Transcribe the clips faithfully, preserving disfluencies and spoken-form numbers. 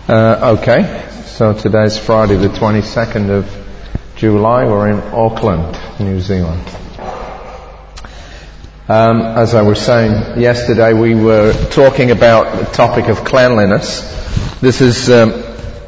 Uh, okay, so today's Friday the twenty-second of July. We're in Auckland, New Zealand. Um, as I was saying yesterday, we were talking about the topic of cleanliness. This is um,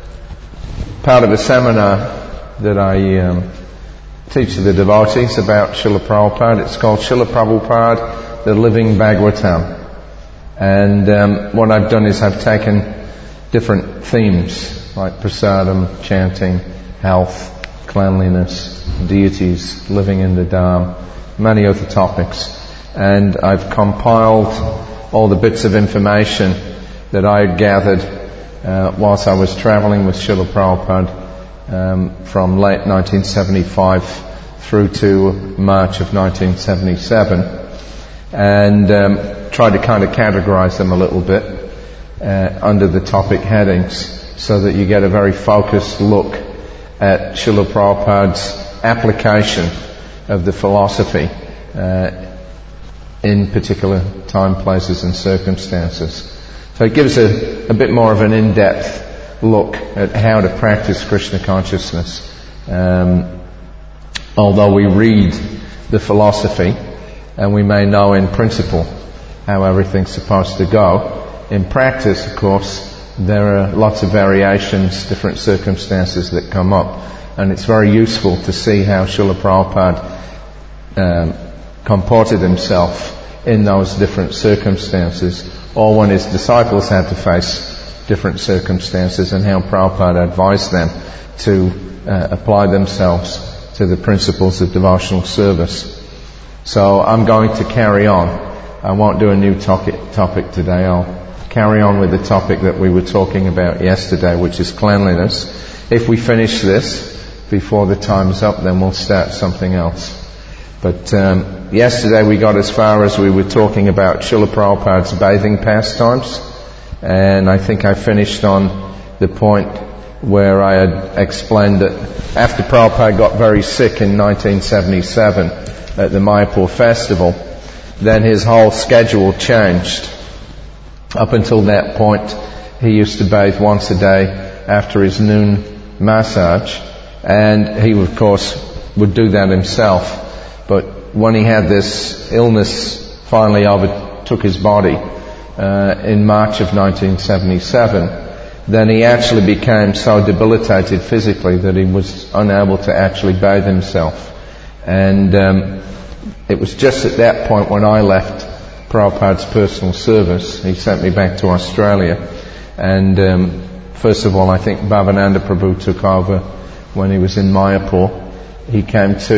part of a seminar that I um, teach to the devotees about Srila Prabhupada. It's called Srila Prabhupada, the Living Bhagavatam. And um, what I've done is I've taken different themes like prasadam, chanting, health, cleanliness, deities, living in the Dham, many other topics. And I've compiled all the bits of information that I had gathered uh, whilst I was travelling with Srila Prabhupada um, from late nineteen seventy-five through to March of nineteen seventy-seven, and um, tried to kind of categorise them a little bit Uh, under the topic headings so that you get a very focused look at Srila Prabhupada's application of the philosophy uh, in particular time, places and circumstances. So it gives a, a bit more of an in-depth look at how to practice Krishna consciousness. Um, although we read the philosophy and we may know in principle how everything's supposed to go, in practice, of course, there are lots of variations, different circumstances that come up, and it's very useful to see how Srila Prabhupada um, comported himself in those different circumstances, or when his disciples had to face different circumstances, and how Prabhupada advised them to uh, apply themselves to the principles of devotional service. So I'm going to carry on. I won't do a new topic, topic today. I'll carry on with the topic that we were talking about yesterday, which is cleanliness. If we finish this before the time's up, then we'll start something else. But um, yesterday we got as far as we were talking about Srila Prabhupada's bathing pastimes, and I think I finished on the point where I had explained that after Prabhupada got very sick in nineteen seventy-seven at the Mayapur festival, then his whole schedule changed. Up until that point, he used to bathe once a day after his noon massage, and he, of course, would do that himself. But when he had this illness finally overtook his body uh, in March of nineteen seventy-seven, then he actually became so debilitated physically that he was unable to actually bathe himself. And um, it was just at that point when I left Prabhupada's personal service. He sent me back to Australia, and um, first of all I think Bhavananda Prabhu took over when he was in Mayapur. He came to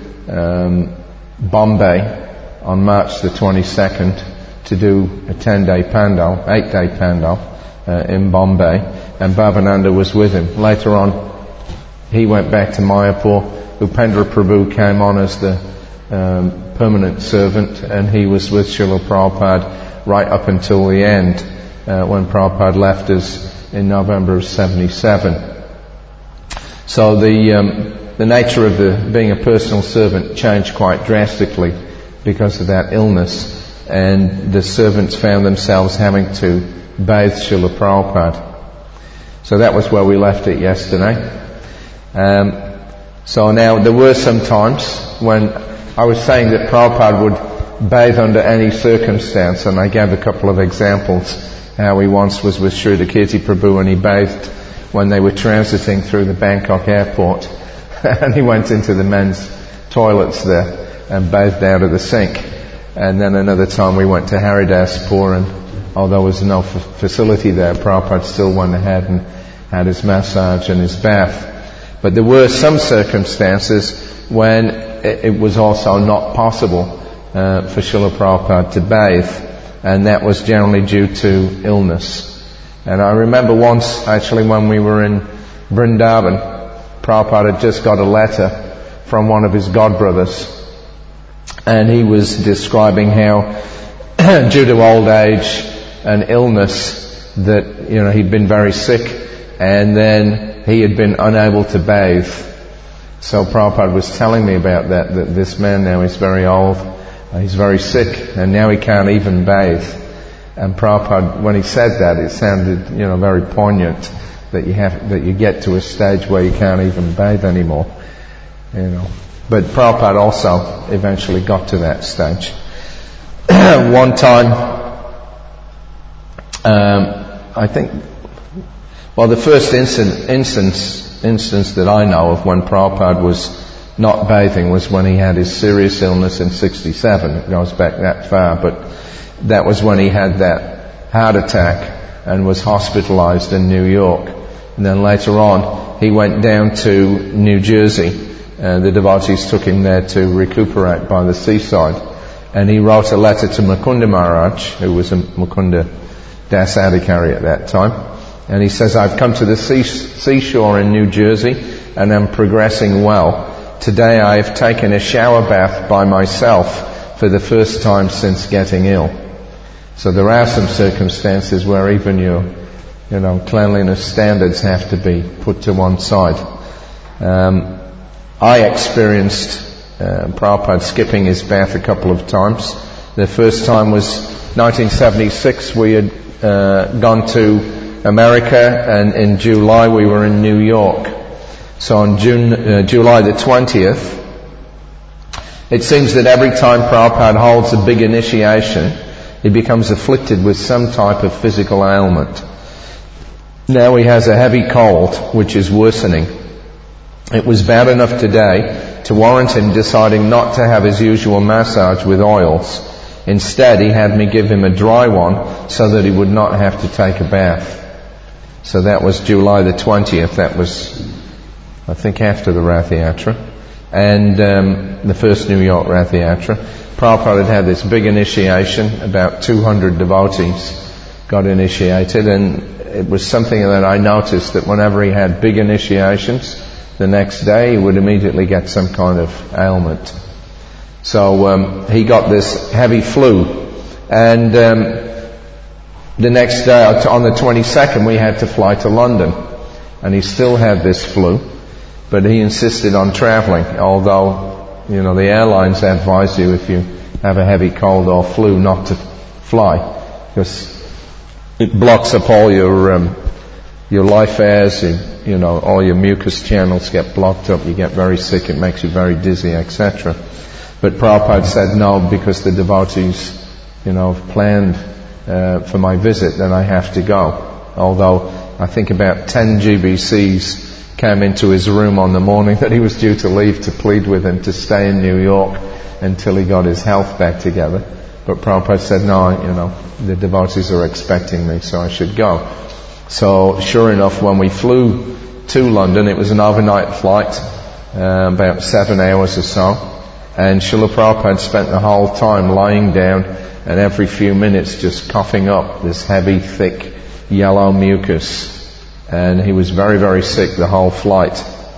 um, Bombay on March the twenty-second to do a ten-day pandal, eight-day pandal uh, in Bombay, and Bhavananda was with him. Later on he went back to Mayapur. Upendra Prabhu came on as the um, permanent servant, and he was with Srila Prabhupada right up until the end uh, when Prabhupada left us in November of seventy-seven. So the um, the nature of the being a personal servant changed quite drastically because of that illness, and the servants found themselves having to bathe Srila Prabhupada. So that was where we left it yesterday. Um, so now there were some times when I was saying that Prabhupada would bathe under any circumstance, and I gave a couple of examples. How he once was with Sridharkirti Prabhu and he bathed when they were transiting through the Bangkok airport, and he went into the men's toilets there and bathed out of the sink. And then another time we went to Haridaspur, and although there was no f- facility there, Prabhupada still went ahead and had his massage and his bath. But there were some circumstances when it was also not possible uh, for Srila Prabhupada to bathe, and that was generally due to illness. And I remember once, actually, when we were in Vrindavan, Prabhupada had just got a letter from one of his godbrothers, and he was describing how due to old age and illness that, you know, he'd been very sick, and then he had been unable to bathe. So Prabhupada was telling me about that, that this man now is very old, uh, he's very sick, and now he can't even bathe. And Prabhupada, when he said that, it sounded, you know, very poignant that you have, that you get to a stage where you can't even bathe anymore, you know. But Prabhupada also eventually got to that stage. One time, um, I think, well, the first instance, instance, instance that I know of when Prabhupada was not bathing was when he had his serious illness in sixty-seven. It goes back that far, but that was when he had that heart attack and was hospitalized in New York. And then later on, he went down to New Jersey. Uh, the devotees took him there to recuperate by the seaside. And he wrote a letter to Mukunda Maharaj, who was a Mukunda Das Adhikari at that time. And he says, I've come to the sea- seashore in New Jersey and am progressing well. Today I have taken a shower bath by myself for the first time since getting ill. So there are some circumstances where even your, you know, cleanliness standards have to be put to one side. Um, I experienced uh, Prabhupada skipping his bath a couple of times. The first time was nineteen seventy-six. We had uh, gone to America, and in July we were in New York. So on June, uh, July the twentieth, it seems that every time Prabhupada holds a big initiation, he becomes afflicted with some type of physical ailment. Now he has a heavy cold, which is worsening. It was bad enough today to warrant him deciding not to have his usual massage with oils. Instead, he had me give him a dry one so that he would not have to take a bath. So that was July the twentieth. That was, I think, after the Rath Yatra. And um, the first New York Rath Yatra. Prabhupada had had this big initiation. About two hundred devotees got initiated. And it was something that I noticed, that whenever he had big initiations, the next day he would immediately get some kind of ailment. So um, he got this heavy flu. And um, the next day, on the twenty-second, we had to fly to London. And he still had this flu. But he insisted on travelling, although, you know, the airlines advise you if you have a heavy cold or flu not to fly, because it blocks up all your um, your life airs, you, you know, all your mucus channels get blocked up, you get very sick, it makes you very dizzy, et cetera. But Prabhupada said no, because the devotees, you know, have planned uh, for my visit, then I have to go. Although I think about ten G B Cs came into his room on the morning that he was due to leave to plead with him to stay in New York until he got his health back together. But Prabhupada said, no, you know, the devotees are expecting me, so I should go. So sure enough, when we flew to London, it was an overnight flight, uh, about seven hours or so, and Srila Prabhupada spent the whole time lying down and every few minutes just coughing up this heavy, thick, yellow mucus. And he was very, very sick the whole flight.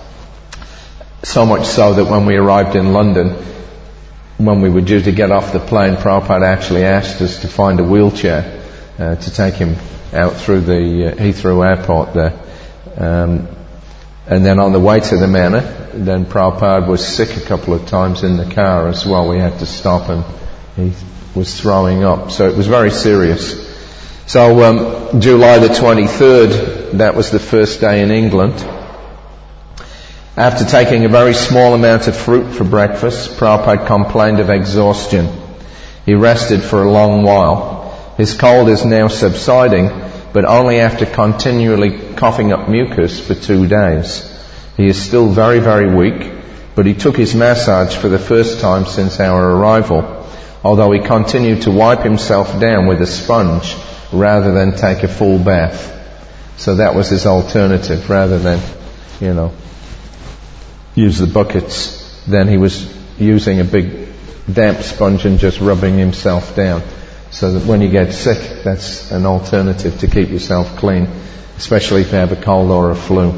So much so that when we arrived in London, when we were due to get off the plane, Prabhupada actually asked us to find a wheelchair uh, to take him out through the uh, Heathrow airport there. Um, and then on the way to the manor, then Prabhupada was sick a couple of times in the car as well. We had to stop him. He was throwing up. So it was very serious. So um, July the twenty-third, that was the first day in England. After taking a very small amount of fruit for breakfast, Prabhupada complained of exhaustion. He rested for a long while. His cold is now subsiding, but only after continually coughing up mucus for two days. He is still very, very weak, but he took his massage for the first time since our arrival, although he continued to wipe himself down with a sponge rather than take a full bath. So that was his alternative. Rather than, you know, use the buckets, then he was using a big damp sponge and just rubbing himself down. So that when you get sick, that's an alternative to keep yourself clean, especially if you have a cold or a flu.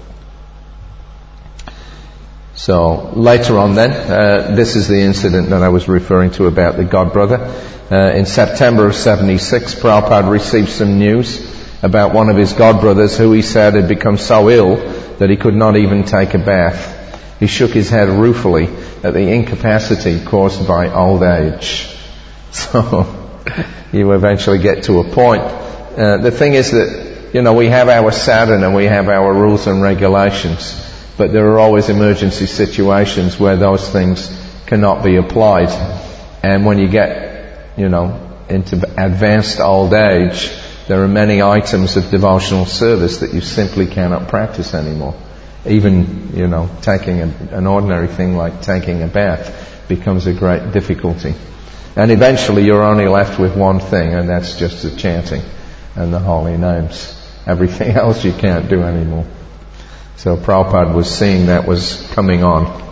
So later on then, uh, this is the incident that I was referring to about the godbrother. Uh, in September of seventy-six, Prabhupada received some news about one of his godbrothers who he said had become so ill that he could not even take a bath. He shook his head ruefully at the incapacity caused by old age. So you eventually get to a point. Uh, the thing is that, you know, we have our sadhana and we have our rules and regulations, but there are always emergency situations where those things cannot be applied. And when you get, you know, into advanced old age, there are many items of devotional service that you simply cannot practice anymore. Even, you know, taking a, an ordinary thing like taking a bath becomes a great difficulty. And eventually you're only left with one thing, and that's just the chanting and the holy names. Everything else you can't do anymore. So Prabhupada was seeing that was coming on.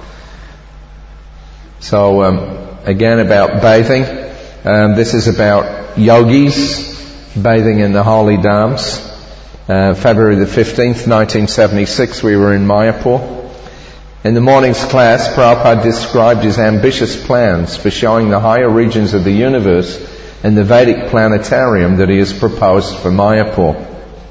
So, um, again about bathing. Um, this is about yogis bathing in the holy dhams. Uh, February the fifteenth, nineteen seventy-six, we were in Mayapur. In the morning's class, Prabhupada described his ambitious plans for showing the higher regions of the universe in the Vedic planetarium that he has proposed for Mayapur.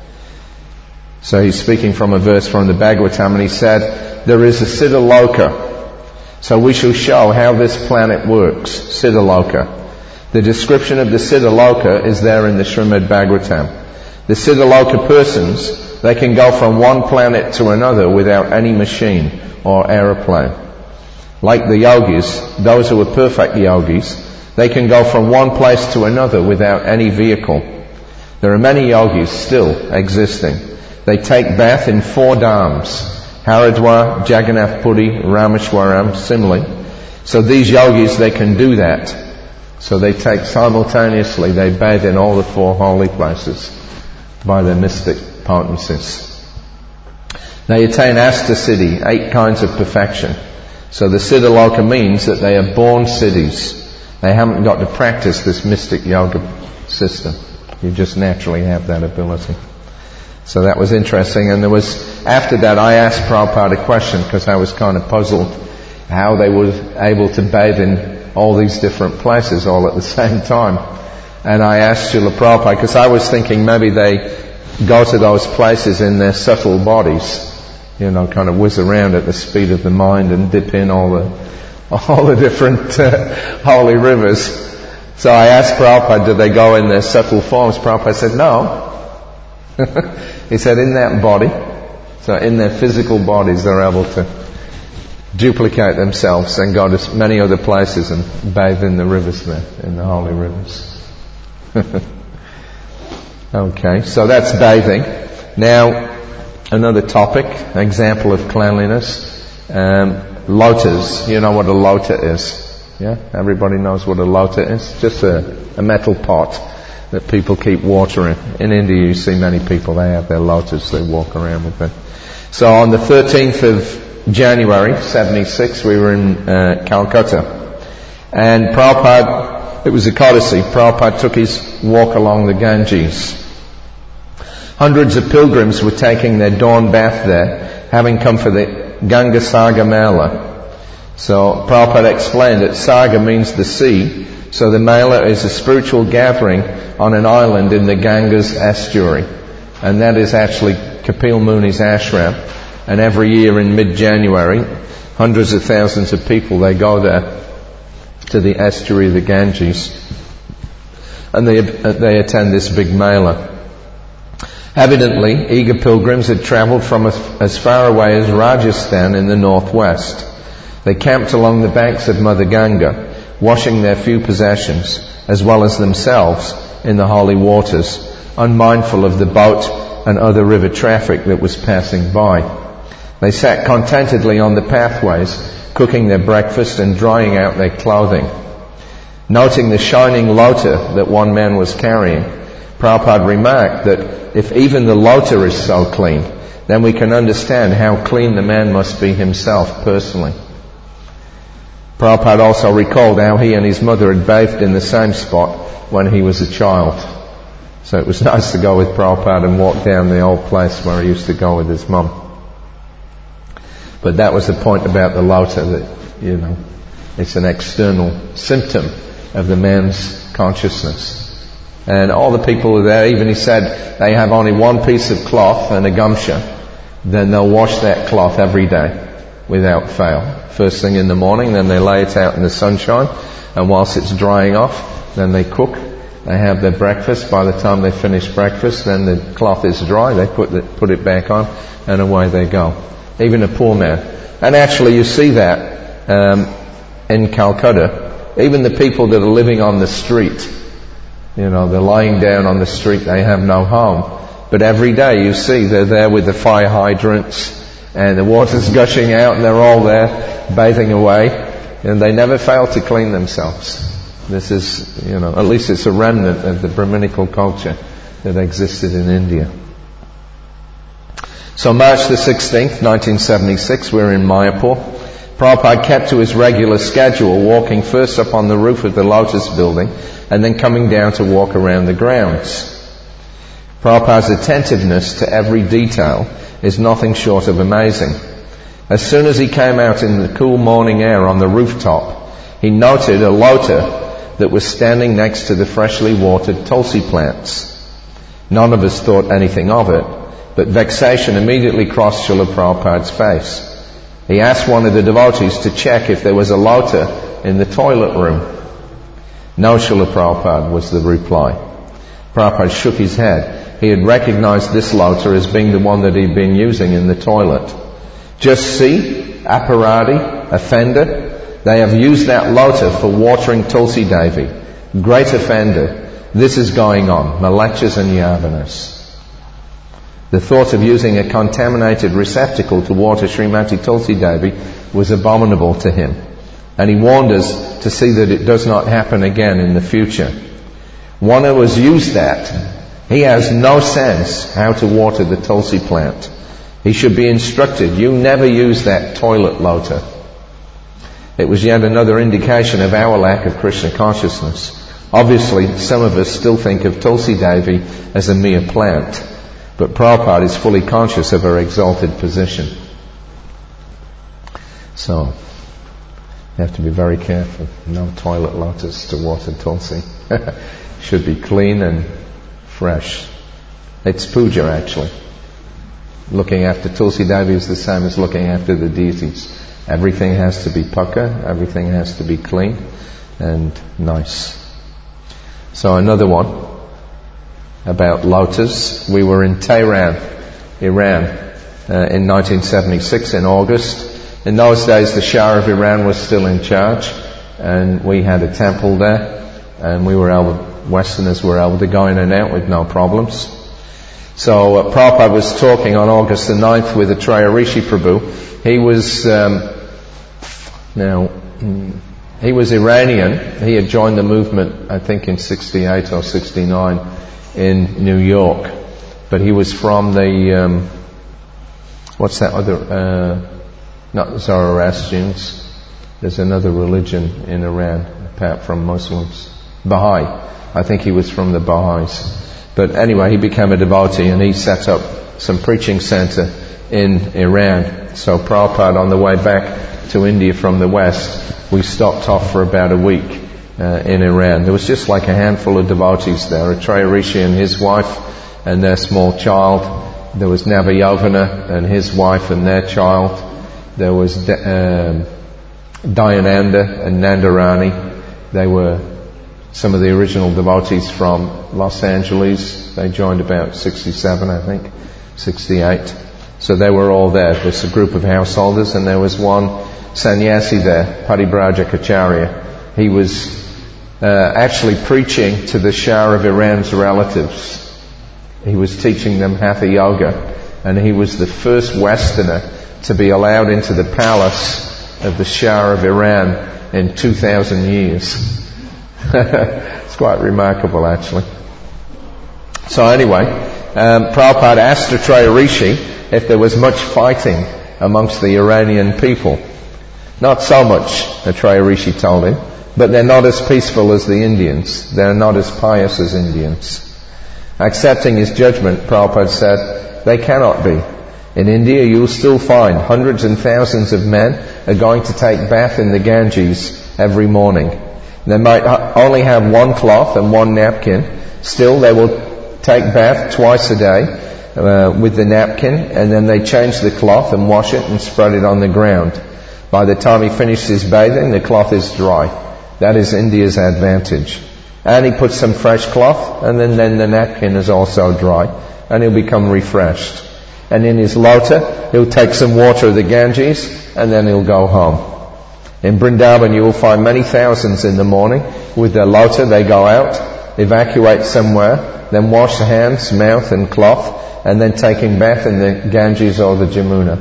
So he's speaking from a verse from the Bhagavatam, and he said, there is a Siddhaloka. So we shall show how this planet works, Siddhaloka. The description of the Siddhaloka is there in the Srimad Bhagavatam. The Siddhaloka persons, they can go from one planet to another without any machine or aeroplane. Like the yogis, those who are perfect yogis, they can go from one place to another without any vehicle. There are many yogis still existing. They take bath in four dhams: Haridwar, Jagannath Puri, Rameshwaram, Simla. So these yogis, they can do that. So they take simultaneously, they bathe in all the four holy places by their mystic potencies. They attain Asta-siddhi, eight kinds of perfection. So the Siddhaloka means that they are born siddhis. They haven't got to practice this mystic yoga system. You just naturally have that ability. So that was interesting. And there was, after that, I asked Prabhupada a question because I was kind of puzzled how they were able to bathe in all these different places all at the same time. And I asked Srila Prabhupada, because I was thinking maybe they go to those places in their subtle bodies, you know, kind of whiz around at the speed of the mind and dip in all the all the different uh, holy rivers. So I asked Prabhupada, did they go in their subtle forms? Prabhupada said, no. He said, in that body, so in their physical bodies, they're able to duplicate themselves and go to many other places and bathe in the rivers there, in the holy rivers. Okay, so that's bathing. Now, another topic, an example of cleanliness. Um, lotas. You know what a lota is? Yeah? Everybody knows what a lota is? Just a, a metal pot that people keep water in. In India you see many people, they have their lotas, they walk around with them. So on the thirteenth of January, seventy-six, we were in uh, Calcutta. And Prabhupada, it was a Kodasi, Prabhupada took his walk along the Ganges. Hundreds of pilgrims were taking their dawn bath there, having come for the Ganga Saga Mela. So Prabhupada explained that Saga means the sea, so the Mela is a spiritual gathering on an island in the Ganga's estuary. And that is actually Kapil Muni's ashram. And every year in mid-January, hundreds of thousands of people, they go there to the estuary of the Ganges. And they, they attend this big Mela. Evidently, eager pilgrims had travelled from as, as far away as Rajasthan in the northwest. They camped along the banks of Mother Ganga, washing their few possessions, as well as themselves, in the holy waters, unmindful of the boat and other river traffic that was passing by. They sat contentedly on the pathways, cooking their breakfast and drying out their clothing. Noting the shining lota that one man was carrying, Prabhupada remarked that if even the lota is so clean, then we can understand how clean the man must be himself personally. Prabhupada also recalled how he and his mother had bathed in the same spot when he was a child. So it was nice to go with Prabhupada and walk down the old place where he used to go with his mum. But that was the point about the lota, that, you know, it's an external symptom of the man's consciousness. And all the people were there, even he said they have only one piece of cloth and a gamsha, then they'll wash that cloth every day without fail. First thing in the morning, then they lay it out in the sunshine, and whilst it's drying off, then they cook, They have their breakfast. By the time they finish breakfast, then the cloth is dry. They put the, put it back on, and away they go. Even a poor man. And actually, you see that um, in Calcutta. Even the people that are living on the street, you know, they're lying down on the street. They have no home. But every day, you see, they're there with the fire hydrants, and the water's gushing out, and they're all there bathing away, and they never fail to clean themselves. This is, you know, at least it's a remnant of the Brahminical culture that existed in India. So March the sixteenth, nineteen seventy-six, we're in Mayapur. Prabhupada kept to his regular schedule, walking first up on the roof of the Lotus building and then coming down to walk around the grounds. Prabhupada's attentiveness to every detail is nothing short of amazing. As soon as he came out in the cool morning air on the rooftop, he noted a lota that was standing next to the freshly watered tulsi plants. None of us thought anything of it, but vexation immediately crossed Srila Prabhupada's face. He asked one of the devotees to check if there was a lota in the toilet room. No, Srila Prabhupada, was the reply. Prabhupada shook his head. He had recognized this lota as being the one that he'd been using in the toilet. Just see, Aparadi, offender, they have used that lota for watering Tulsi Devi. Great offender. This is going on. Malechas and Yavanas. The thought of using a contaminated receptacle to water Srimati Tulsi Devi was abominable to him. And he warned us to see that it does not happen again in the future. One who has used that, he has no sense how to water the Tulsi plant. He should be instructed, you never use that toilet lota. It was yet another indication of our lack of Krishna consciousness. Obviously, some of us still think of Tulsi Devi as a mere plant, but Prabhupada is fully conscious of her exalted position. So, you have to be very careful. No toilet lotus to water Tulsi. Should be clean and fresh. It's puja, actually. Looking after Tulsi Devi is the same as looking after the deities. Everything has to be pucka, everything has to be clean and nice. So another one about lotus. We were in Tehran, Iran, uh, in nineteen seventy-six in August. In those days the Shah of Iran was still in charge, and we had a temple there, and we were able, Westerners were able to go in and out with no problems. So uh, Prabhupada was talking on August the ninth with Atraya Rishi Prabhu. He was, um, now, he was Iranian. He had joined the movement, I think, in sixty-eight or sixty-nine in New York. But he was from the, um, what's that other, uh, not Zoroastrians. There's another religion in Iran, apart from Muslims. Baha'i. I think he was from the Baha'is. But anyway, he became a devotee and he set up some preaching center in Iran. So Prabhupada, on the way back to India from the West, we stopped off for about a week uh, in Iran. There was just like a handful of devotees there. Atraya Rishi and his wife and their small child. There was Navayovana and his wife and their child. There was um, Dayananda and Nandarani. They were some of the original devotees from Los Angeles. They joined about sixty-seven, I think, sixty-eight. So they were all there. There's a group of householders, and there was one sannyasi there, Paribraja Kacharya. He was uh, actually preaching to the Shah of Iran's relatives. He was teaching them Hatha Yoga, and he was the first Westerner to be allowed into the palace of the Shah of Iran in two thousand years. It's quite remarkable, actually. So anyway, um, Prabhupada asked Atraya Rishi if there was much fighting amongst the Iranian people. Not so much, Atraya Rishi told him, but they're not as peaceful as the Indians. They're not as pious as Indians. Accepting his judgment, Prabhupada said, they cannot be. In India, you'll still find hundreds and thousands of men are going to take bath in the Ganges every morning. They might only have one cloth and one napkin. Still, they will take bath twice a day uh, with the napkin, and then they change the cloth and wash it and spread it on the ground. By the time he finishes bathing, the cloth is dry. That is India's advantage. And he puts some fresh cloth, and then, then the napkin is also dry, and he'll become refreshed. And in his lota, he'll take some water of the Ganges, and then he'll go home. In Vrindavan, you will find many thousands in the morning with their lota. They go out, evacuate somewhere, then wash their hands, mouth, and cloth, and then taking bath in the Ganges or the Jamuna.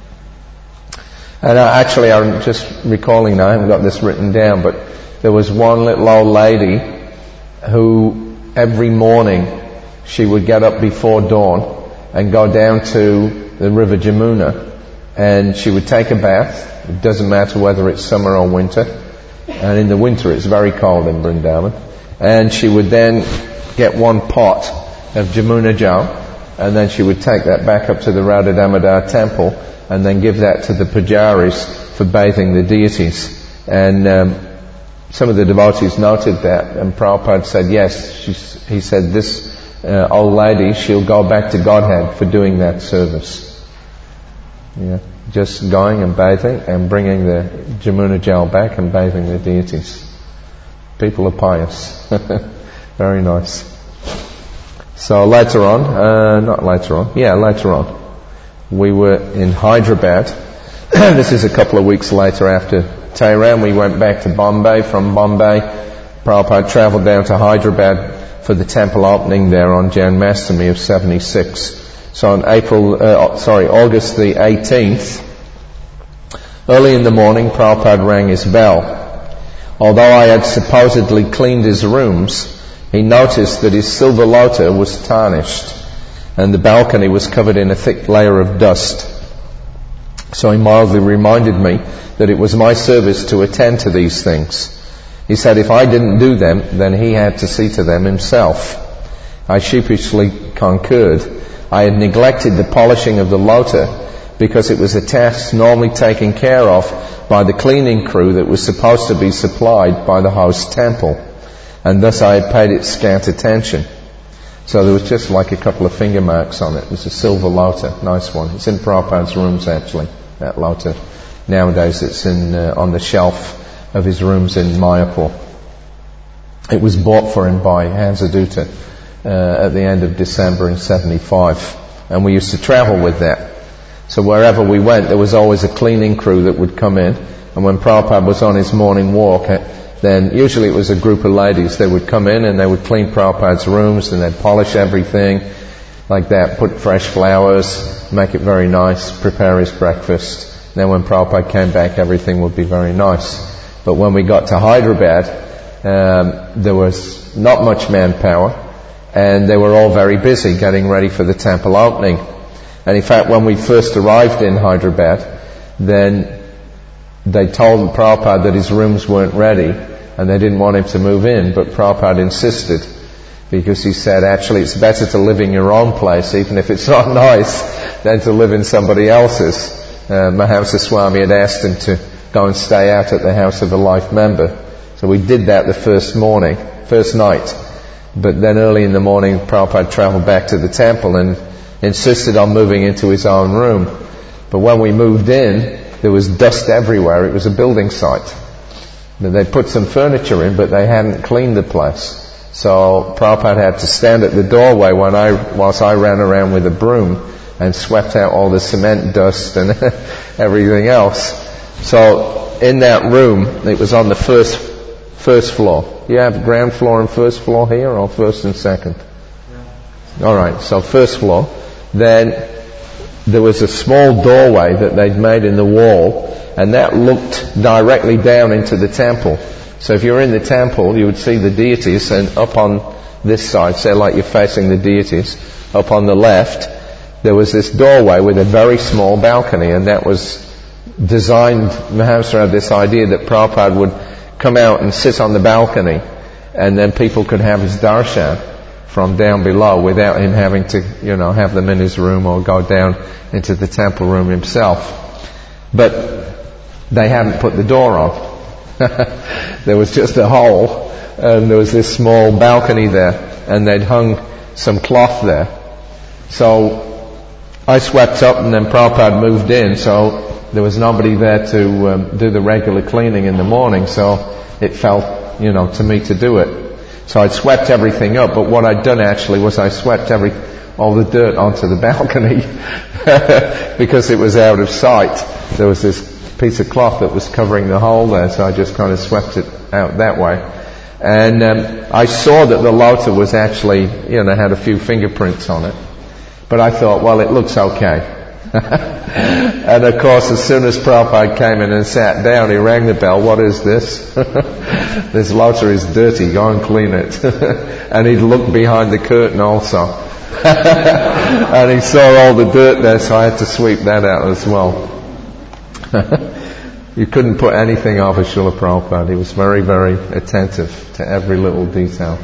And uh, actually, I'm just recalling now, I haven't got this written down, but there was one little old lady who every morning she would get up before dawn and go down to the river Jamuna, and she would take a bath. It doesn't matter whether it's summer or winter, and in the winter it's very cold in Vrindavan. And she would then get one pot of Jamuna Jal, and then she would take that back up to the Radha Damodar temple, and then give that to the pujaris for bathing the deities. And um, some of the devotees noted that, and Prabhupada said, yes, she's, he said, this uh, old lady, she'll go back to Godhead for doing that service. Yeah, just going and bathing and bringing the Jamuna Jal back and bathing the deities. People are pious. Very nice. So later on, uh, not later on, yeah, later on, we were in Hyderabad. This is a couple of weeks later after Tehran. We went back to Bombay. From Bombay, Prabhupada travelled down to Hyderabad for the temple opening there on Janmashtami of seventy-six. So on April, uh, sorry, August the eighteenth, early in the morning, Prabhupada rang his bell. Although I had supposedly cleaned his rooms, he noticed that his silver lota was tarnished, and the balcony was covered in a thick layer of dust. So he mildly reminded me that it was my service to attend to these things. He said if I didn't do them, then he had to see to them himself. I sheepishly concurred. I had neglected the polishing of the lota because it was a task normally taken care of by the cleaning crew that was supposed to be supplied by the host temple, and thus I had paid it scant attention. So there was just like a couple of finger marks on it. It was a silver lota, nice one. It's in Prabhupada's rooms actually, that lota. Nowadays it's in uh, on the shelf of his rooms in Mayapur. It was bought for him by Hansadutta uh, at the end of December in seventy-five, and we used to travel with that. So wherever we went, there was always a cleaning crew that would come in, and when Prabhupada was on his morning walk, then usually it was a group of ladies. They would come in and they would clean Prabhupada's rooms, and they'd polish everything like that, put fresh flowers, make it very nice, prepare his breakfast. Then when Prabhupada came back, everything would be very nice. But when we got to Hyderabad, um, there was not much manpower, and they were all very busy getting ready for the temple opening. And in fact, when we first arrived in Hyderabad, then they told Prabhupada that his rooms weren't ready, and they didn't want him to move in, but Prabhupada insisted, because he said, actually it's better to live in your own place, even if it's not nice, than to live in somebody else's. Uh, Mahamsa Swami had asked him to go and stay out at the house of a life member. So we did that the first morning, first night. But then early in the morning, Prabhupada travelled back to the temple and insisted on moving into his own room. But when we moved in, there was dust everywhere. It was a building site. They put some furniture in, but they hadn't cleaned the place. So Prabhupada had to stand at the doorway when I, whilst I ran around with a broom and swept out all the cement dust and everything else. So in that room, it was on the first first floor. You have ground floor and first floor here, or first and second? Yeah. All right. So first floor. Then there was a small doorway that they'd made in the wall, and that looked directly down into the temple. So if you're in the temple, you would see the deities, and up on this side, say like you're facing the deities, up on the left, there was this doorway with a very small balcony, and that was designed, Mahamsa had this idea that Prabhupada would come out and sit on the balcony, and then people could have his darshan from down below without him having to, you know, have them in his room or go down into the temple room himself. But they hadn't put the door on. There was just a hole, and there was this small balcony there, and they'd hung some cloth there. So I swept up, and then Prabhupada moved in, so there was nobody there to um, do the regular cleaning in the morning, so it fell, you know, to me to do it. So I'd swept everything up, but what I'd done actually was I swept every, all the dirt onto the balcony because it was out of sight. There was this piece of cloth that was covering the hole there, so I just kind of swept it out that way. And um, I saw that the lota was actually, you know, had a few fingerprints on it. But I thought, well, it looks okay. And of course, as soon as Prabhupada came in and sat down, he rang the bell. What is this? This lota is dirty. Go and clean it. And he'd looked behind the curtain also. And he saw all the dirt there, so I had to sweep that out as well. You couldn't put anything over Srila Prabhupada. He was very, very attentive to every little detail.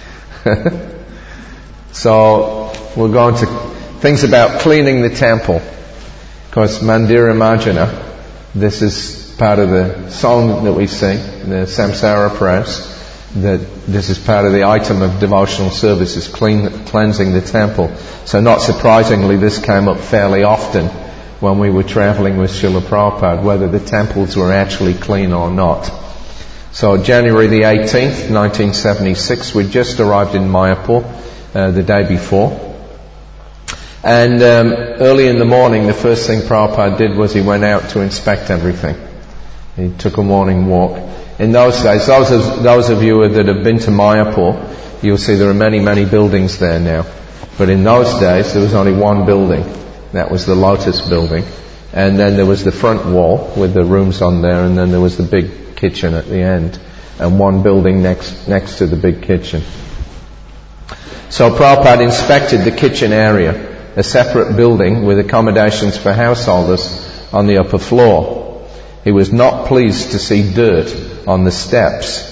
So, we're going to things about cleaning the temple. Of course, Mandira Marjana, this is part of the song that we sing, the Samsara prayers, that this is part of the item of devotional service, is clean, cleansing the temple. So not surprisingly, this came up fairly often when we were travelling with Srila Prabhupada, whether the temples were actually clean or not. So January the eighteenth, nineteen seventy-six, we just arrived in Mayapur uh, the day before. And um, early in the morning, the first thing Prabhupada did was he went out to inspect everything. He took a morning walk. In those days, those of, those of you that have been to Mayapur, you'll see there are many, many buildings there now. But in those days, there was only one building. That was the Lotus building. And then there was the front wall with the rooms on there, and then there was the big kitchen at the end. And one building next, next to the big kitchen. So Prabhupada inspected the kitchen area, a separate building with accommodations for householders on the upper floor. He was not pleased to see dirt on the steps.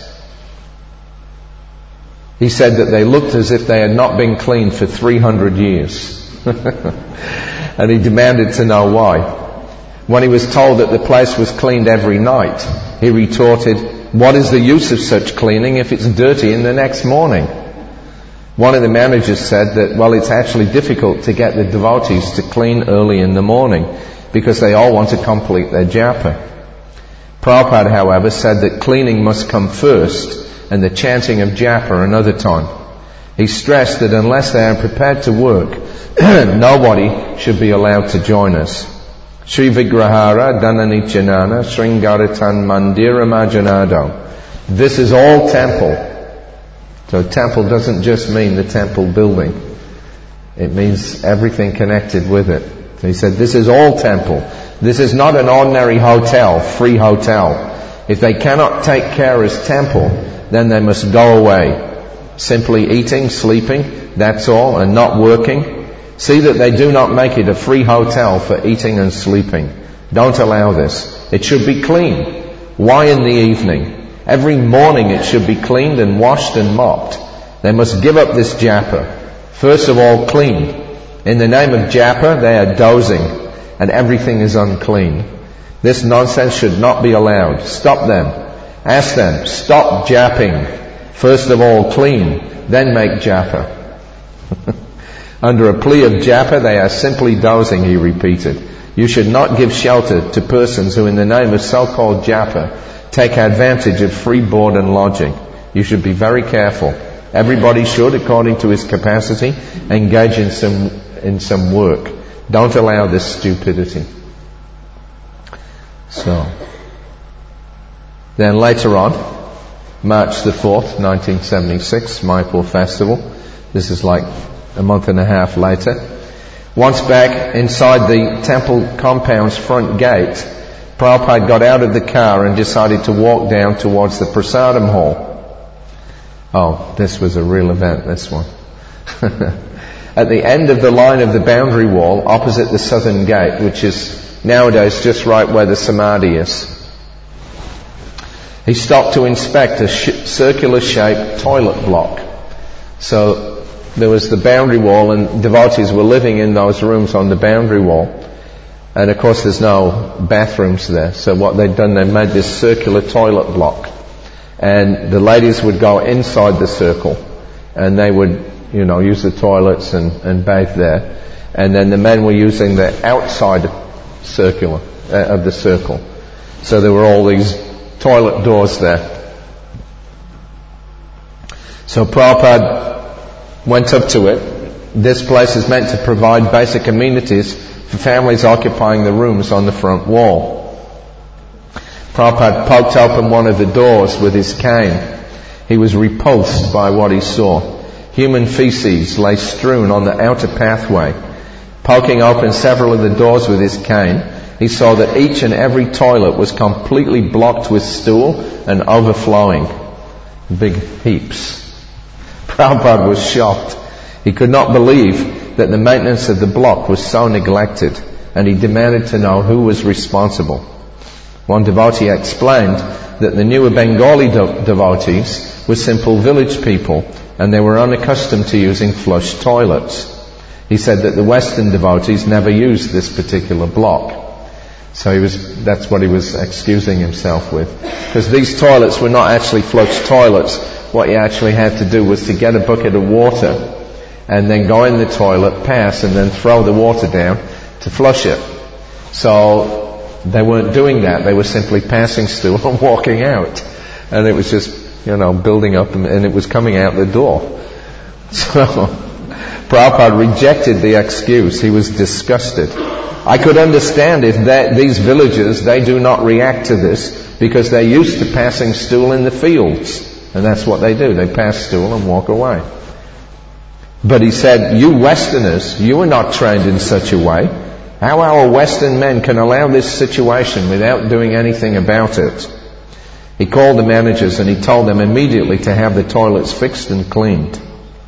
He said that they looked as if they had not been cleaned for three hundred years. And he demanded to know why. When he was told that the place was cleaned every night, he retorted, "What is the use of such cleaning if it's dirty in the next morning?" One of the managers said that, well, it's actually difficult to get the devotees to clean early in the morning because they all want to complete their japa. Prabhupada, however, said that cleaning must come first and the chanting of japa another time. He stressed that unless they are prepared to work, nobody should be allowed to join us. Sri Vigrahara Dananichanana Sringaratan Mandira Majanado. This is all temple. So temple doesn't just mean the temple building. It means everything connected with it. So he said, this is all temple. This is not an ordinary hotel, free hotel. If they cannot take care as temple, then they must go away. Simply eating, sleeping, that's all, and not working. See that they do not make it a free hotel for eating and sleeping. Don't allow this. It should be clean. Why in the evening? Every morning it should be cleaned and washed and mopped. They must give up this japa. First of all, clean. In the name of japa, they are dozing, and everything is unclean. This nonsense should not be allowed. Stop them. Ask them, stop japping. First of all, clean, then make japa. Under a plea of japa, they are simply dozing, he repeated. You should not give shelter to persons who in the name of so-called japa take advantage of free board and lodging. You should be very careful. Everybody should, according to his capacity, engage in some in some work. Don't allow this stupidity. So, then later on, March the fourth, nineteen seventy-six, Mayapur Festival. This is like a month and a half later. Once back inside the temple compound's front gate, Prabhupada got out of the car and decided to walk down towards the Prasadam hall. Oh, this was a real event, this one. At the end of the line of the boundary wall, opposite the southern gate, which is nowadays just right where the Samadhi is, he stopped to inspect a sh- circular-shaped toilet block. So there was the boundary wall, and devotees were living in those rooms on the boundary wall. And of course there's no bathrooms there. So what they'd done, they made this circular toilet block. And the ladies would go inside the circle, and they would, you know, use the toilets and, and bathe there. And then the men were using the outside circular, uh, of the circle. So there were all these toilet doors there. So Prabhupada went up to it. This place is meant to provide basic amenities for families occupying the rooms on the front wall. Prabhupada poked open one of the doors with his cane. He was repulsed by what he saw. Human feces lay strewn on the outer pathway. Poking open several of the doors with his cane, he saw that each and every toilet was completely blocked with stool and overflowing. Big heaps. Prabhupada was shocked. He could not believe that the maintenance of the block was so neglected, and he demanded to know who was responsible. One devotee explained that the newer Bengali de- devotees were simple village people, and they were unaccustomed to using flush toilets. He said that the Western devotees never used this particular block. So he was, that's what he was excusing himself with. Because these toilets were not actually flush toilets. What you actually had to do was to get a bucket of water and then go in the toilet, pass, and then throw the water down to flush it. So they weren't doing that. They were simply passing stool and walking out. And it was just, you know, building up, and, and it was coming out the door. So Prabhupada rejected the excuse. He was disgusted. I could understand if that these villagers, they do not react to this because they're used to passing stool in the fields. And that's what they do. They pass stool and walk away. But he said, you Westerners, you are not trained in such a way. How our Western men can allow this situation without doing anything about it? He called the managers and he told them immediately to have the toilets fixed and cleaned.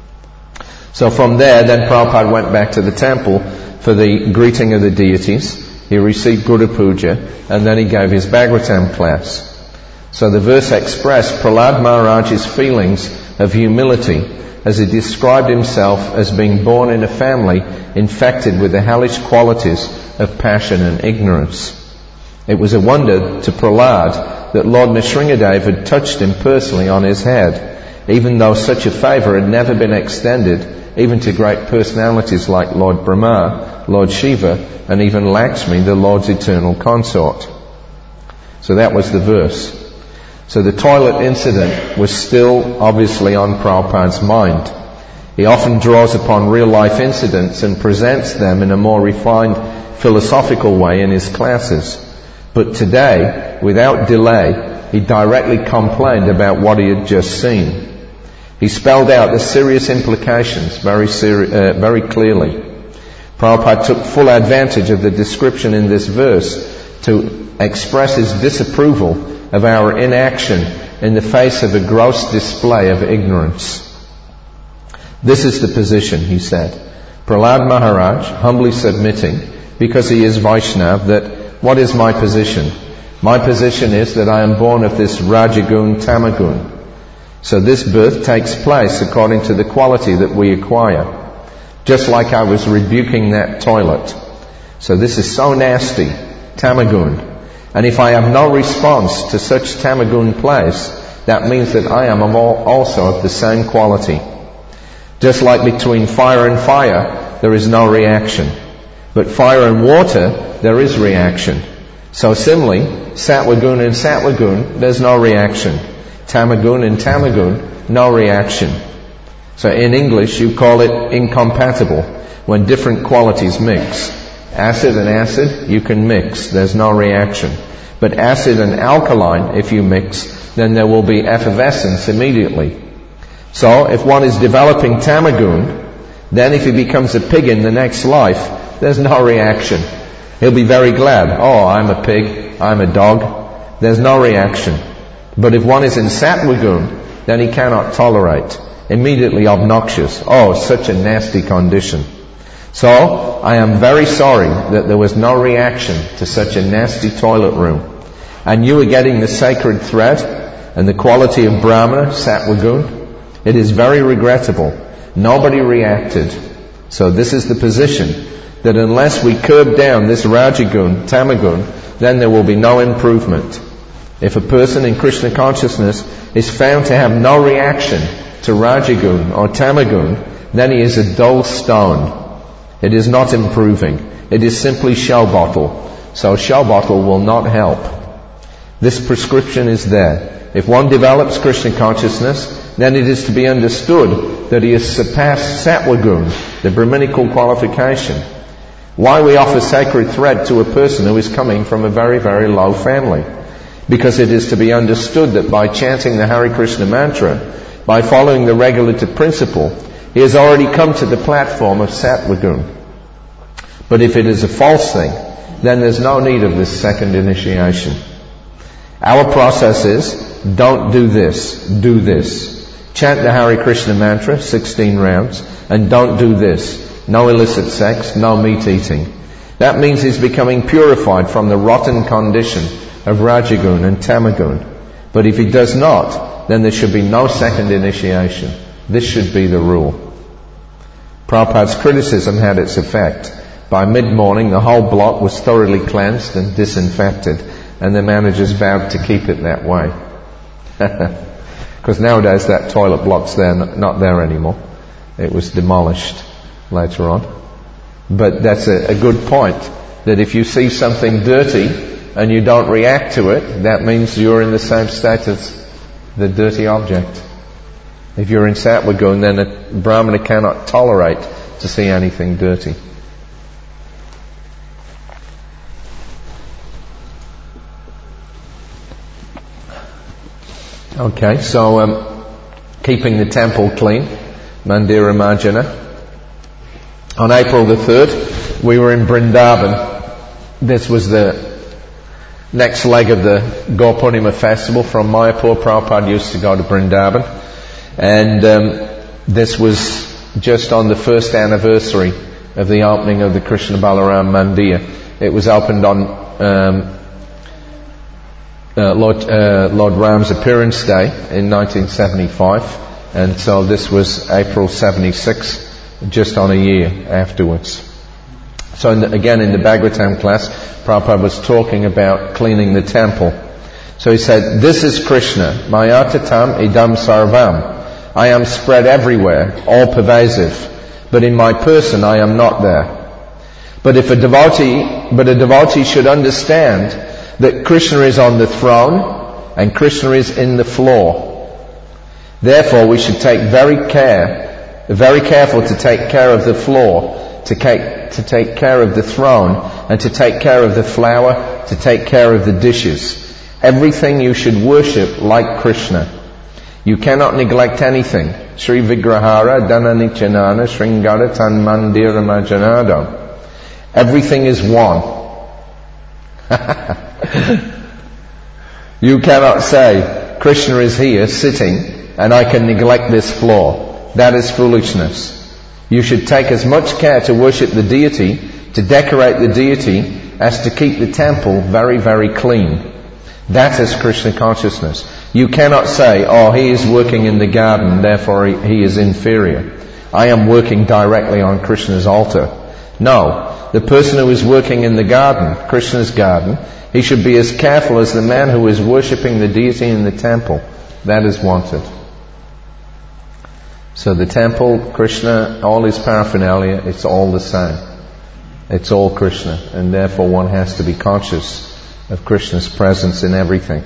So from there, then Prabhupada went back to the temple for the greeting of the deities. He received Guru Puja, and then he gave his Bhagavatam class. So the verse expressed Prahlad Maharaj's feelings of humility as he described himself as being born in a family infected with the hellish qualities of passion and ignorance. It was a wonder to Prahlad that Lord Nrsingadev had touched him personally on his head, even though such a favour had never been extended even to great personalities like Lord Brahma, Lord Shiva, and even Lakshmi, the Lord's eternal consort. So that was the verse. So the toilet incident was still obviously on Prabhupada's mind. He often draws upon real-life incidents and presents them in a more refined philosophical way in his classes. But today, without delay, he directly complained about what he had just seen. He spelled out the serious implications very, seri- uh, very clearly. Prabhupada took full advantage of the description in this verse to express his disapproval of our inaction in the face of a gross display of ignorance. This is the position, he said. Prahlad Maharaj, humbly submitting, because he is Vaishnav, that what is my position? My position is that I am born of this Rajagun Tamagun. So this birth takes place according to the quality that we acquire. Just like I was rebuking that toilet. So this is so nasty, Tamagun. And if I have no response to such Tamagun place, that means that I am also of the same quality. Just like between fire and fire, there is no reaction. But fire and water, there is reaction. So similarly, Sattvagun and Sattvagun, there's no reaction. Tamagun and Tamagun, no reaction. So in English, you call it incompatible, when different qualities mix. Acid and acid, you can mix, there's no reaction. But acid and alkaline, if you mix, then there will be effervescence immediately. So if one is developing Tamagun, then if he becomes a pig in the next life, there's no reaction. He'll be very glad. Oh, I'm a pig, I'm a dog. There's no reaction. But if one is in Sattvagun, then he cannot tolerate. Immediately obnoxious. Oh, such a nasty condition. So, I am very sorry that there was no reaction to such a nasty toilet room. And you are getting the sacred thread and the quality of Brahmana, Sattvagun. It is very regrettable. Nobody reacted. So this is the position, that unless we curb down this Rajagun, Tamagun, then there will be no improvement. If a person in Krishna consciousness is found to have no reaction to Rajagun or Tamagun, then he is a dull stone. It is not improving. It is simply show bottle. So show bottle will not help. This prescription is there. If one develops Krishna consciousness, then it is to be understood that he has surpassed Sattvagun, the Brahminical qualification. Why we offer sacred thread to a person who is coming from a very, very low family? Because it is to be understood that by chanting the Hare Krishna mantra, by following the regulative principle, he has already come to the platform of Sattvagun. But if it is a false thing, then there's no need of this second initiation. Our process is, don't do this, do this. Chant the Hare Krishna mantra, sixteen rounds, and don't do this. No illicit sex, no meat eating. That means he's becoming purified from the rotten condition of Rajagun and Tamagun. But if he does not, then there should be no second initiation. This should be the rule. Prabhupada's criticism had its effect. By mid-morning, the whole block was thoroughly cleansed and disinfected, and the managers vowed to keep it that way. Because nowadays that toilet block's there, not there anymore. It was demolished later on. But that's a, a good point, that if you see something dirty and you don't react to it, that means you're in the same state as the dirty object. If you're in Sattvagun, then a Brahmana cannot tolerate to see anything dirty. Okay, so um, keeping the temple clean, Mandira Marjana. On April the third, we were in Vrindavan. This was the next leg of the Gaurpurnima festival. From Mayapur, Prabhupada used to go to Vrindavan. And um, this was just on the first anniversary of the opening of the Krishna Balaram Mandir. It was opened on um, uh, Lord, uh, Lord Ram's appearance day in nineteen seventy-five. And so this was April seventy-six, just on a year afterwards. So in the, again in the Bhagavatam class, Prabhupada was talking about cleaning the temple. So he said, this is Krishna, Mayatatam idam sarvam. I am spread everywhere, all pervasive, but in my person I am not there. But if a devotee, but a devotee should understand that Krishna is on the throne and Krishna is in the floor. Therefore we should take very care, very careful to take care of the floor, to take, to take care of the throne, and to take care of the flour, to take care of the dishes. Everything you should worship like Krishna. You cannot neglect anything. Sri Vigrahara Dhananichanana Sringara Tan Mandira Majanado. Everything is one. You cannot say, Krishna is here sitting and I can neglect this floor. That is foolishness. You should take as much care to worship the deity, to decorate the deity, as to keep the temple very, very clean. That is Krishna consciousness. You cannot say, oh, he is working in the garden, therefore he, he is inferior. I am working directly on Krishna's altar. No, the person who is working in the garden, Krishna's garden, he should be as careful as the man who is worshipping the deity in the temple. That is wanted. So the temple, Krishna, all his paraphernalia, it's all the same. It's all Krishna, and therefore one has to be conscious of Krishna's presence in everything.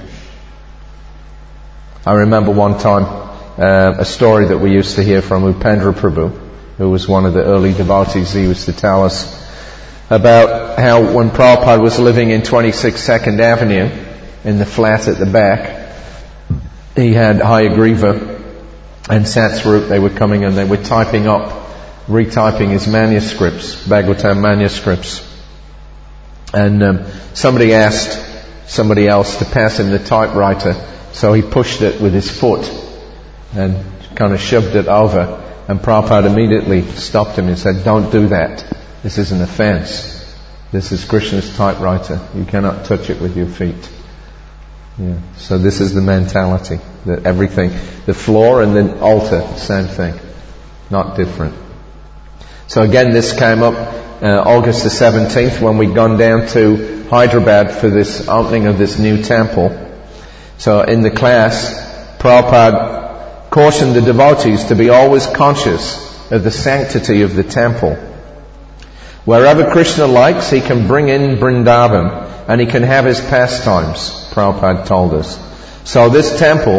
I remember one time uh, a story that we used to hear from Upendra Prabhu, who was one of the early devotees. He used to tell us about how when Prabhupada was living in twenty-six Second Avenue, in the flat at the back, he had Hayagriva and Satsvarup. They were coming and they were typing up, retyping his manuscripts, Bhagavatam manuscripts. And um, somebody asked somebody else to pass him the typewriter, so he pushed it with his foot and kind of shoved it over. And Prabhupada immediately stopped him and said, don't do that. This is an offense. This is Krishna's typewriter. You cannot touch it with your feet. Yeah. So this is the mentality, that everything, the floor and the altar, same thing, not different. So again, this came up uh, August the seventeenth when we'd gone down to Hyderabad for this opening of this new temple. So in the class, Prabhupada cautioned the devotees to be always conscious of the sanctity of the temple. Wherever Krishna likes, he can bring in Vrindavan and he can have his pastimes, Prabhupada told us. So this temple,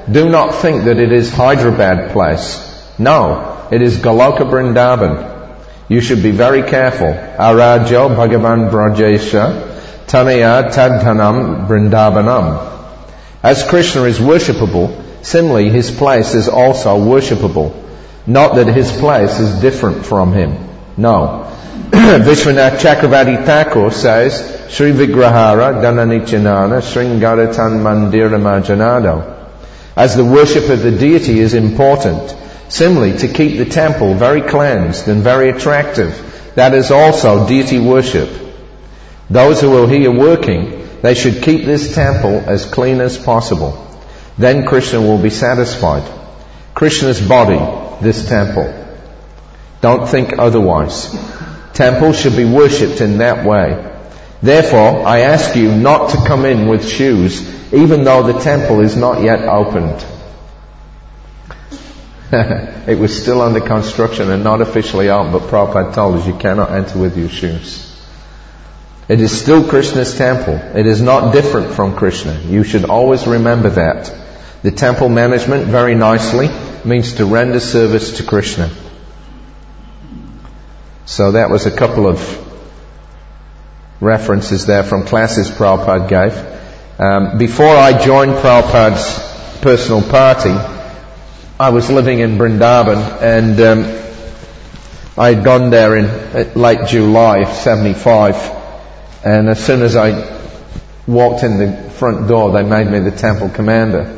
Do not think that it is Hyderabad place. No, it is Goloka Vrindavan. You should be very careful. Arajo Bhagavan Brajesha Tanaya Tadhanam Vrindavanam. As Krishna is worshipable, similarly his place is also worshipable. Not that his place is different from him. No. Vishwanath Chakravarti Thakur says, Sri Vigrahara Dhananichanana Sringaratan Mandira. As the worship of the deity is important, similarly to keep the temple very cleansed and very attractive, that is also deity worship. Those who are here working, they should keep this temple as clean as possible. Then Krishna will be satisfied. Krishna's body, this temple. Don't think otherwise. Temple should be worshipped in that way. Therefore, I ask you not to come in with shoes, even though the temple is not yet opened. It was still under construction and not officially opened, but Prabhupada told us you cannot enter with your shoes. It is still Krishna's temple. It is not different from Krishna. You should always remember that. The temple management, very nicely, means to render service to Krishna. So that was a couple of references there from classes Prabhupada gave. Um, before I joined Prabhupada's personal party, I was living in Vrindavan, and um, I had gone there in late July seventy-five, and as soon as I walked in the front door, they made me the temple commander.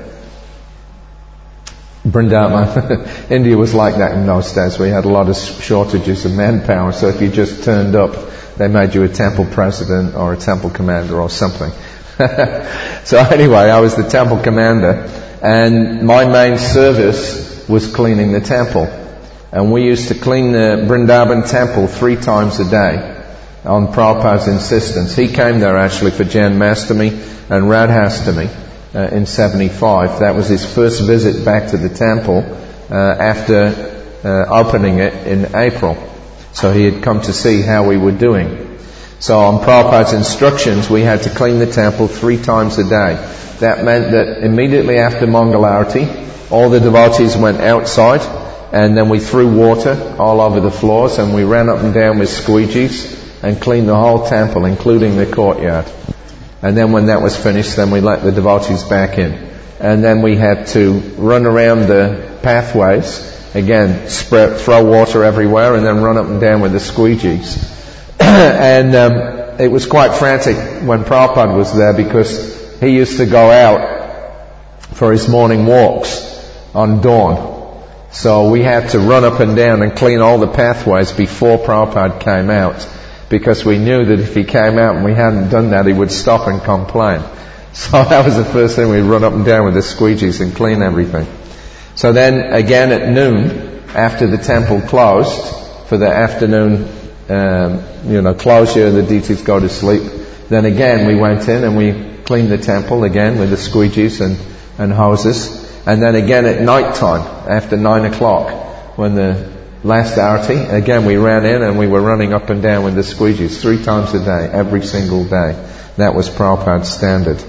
Vrindavan. India was like that in those days. We had a lot of shortages of manpower, so if you just turned up, they made you a temple president or a temple commander or something. So anyway, I was the temple commander, and my main service was cleaning the temple. And we used to clean the Vrindavan temple three times a day on Prabhupada's insistence. He came there actually for Janmashtami and Radhastami. Uh, in seventy-five. That was his first visit back to the temple uh, after uh, opening it in April. So he had come to see how we were doing. So on Prabhupada's instructions, we had to clean the temple three times a day. That meant that immediately after Mangalarati, all the devotees went outside, and then we threw water all over the floors, and we ran up and down with squeegees and cleaned the whole temple, including the courtyard. And then when that was finished, then we let the devotees back in. And then we had to run around the pathways, again, spread, throw water everywhere, and then run up and down with the squeegees. And um, it was quite frantic when Prabhupada was there, because he used to go out for his morning walks on dawn. So we had to run up and down and clean all the pathways before Prabhupada came out, because we knew that if he came out and we hadn't done that, he would stop and complain. So that was the first thing, we'd run up and down with the squeegees and clean everything. So then again at noon, after the temple closed, for the afternoon um, you know, closure, the deities go to sleep, then again we went in and we cleaned the temple again with the squeegees and, and hoses. And then again at night time, after nine o'clock, when the last arati, again we ran in and we were running up and down with the squeegees three times a day, every single day. That was Prabhupada's standard.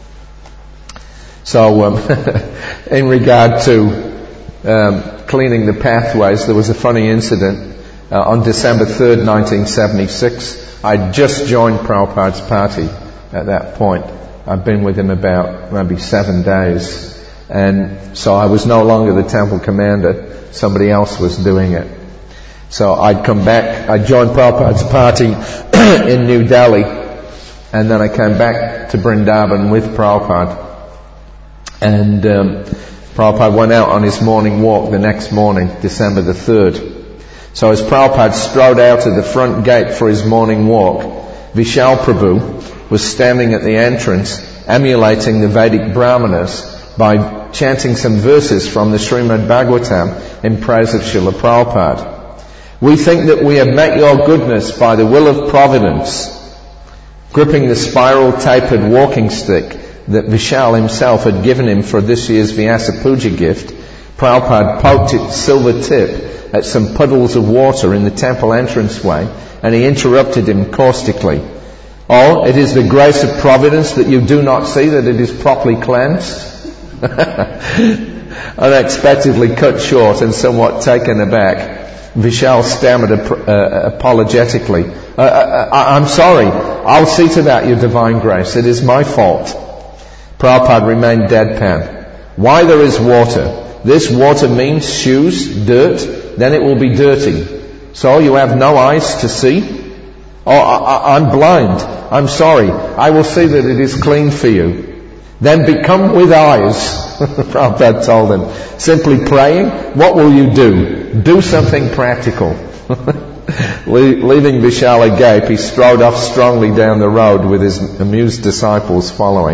So um, in regard to um, cleaning the pathways, there was a funny incident. Uh, on December third, nineteen seventy-six, I just joined Prabhupada's party at that point. I'd been with him about maybe seven days. And so I was no longer the temple commander. Somebody else was doing it. So I'd come back, I joined Prabhupada's party in New Delhi, and then I came back to Vrindavan with Prabhupada. And um, Prabhupada went out on his morning walk the next morning, December the third. So as Prabhupada strode out of the front gate for his morning walk, Vishal Prabhu was standing at the entrance, emulating the Vedic Brahmanas by chanting some verses from the Srimad Bhagavatam in praise of Srila Prabhupada. We think that we have met your goodness by the will of providence. Gripping the spiral tapered walking stick that Vishal himself had given him for this year's Vyasa Puja gift, Prabhupada poked its silver tip at some puddles of water in the temple entranceway, and he interrupted him caustically. Oh, it is the grace of providence that you do not see that it is properly cleansed? Unexpectedly cut short and somewhat taken aback, Vishal stammered ap- uh, apologetically, uh, uh, I- I'm sorry, I'll see to that, Your Divine Grace. It is my fault. Prabhupada remained deadpan. Why there is water? This water means shoes, dirt, then it will be dirty. So you have no eyes to see? Oh, I- I- I'm blind. I'm sorry. I will see that it is clean for you. Then become with eyes, Prabhupada told him. Simply praying, what will you do? Do something practical. Le- leaving Vishal agape, he strode off strongly down the road with his amused disciples following.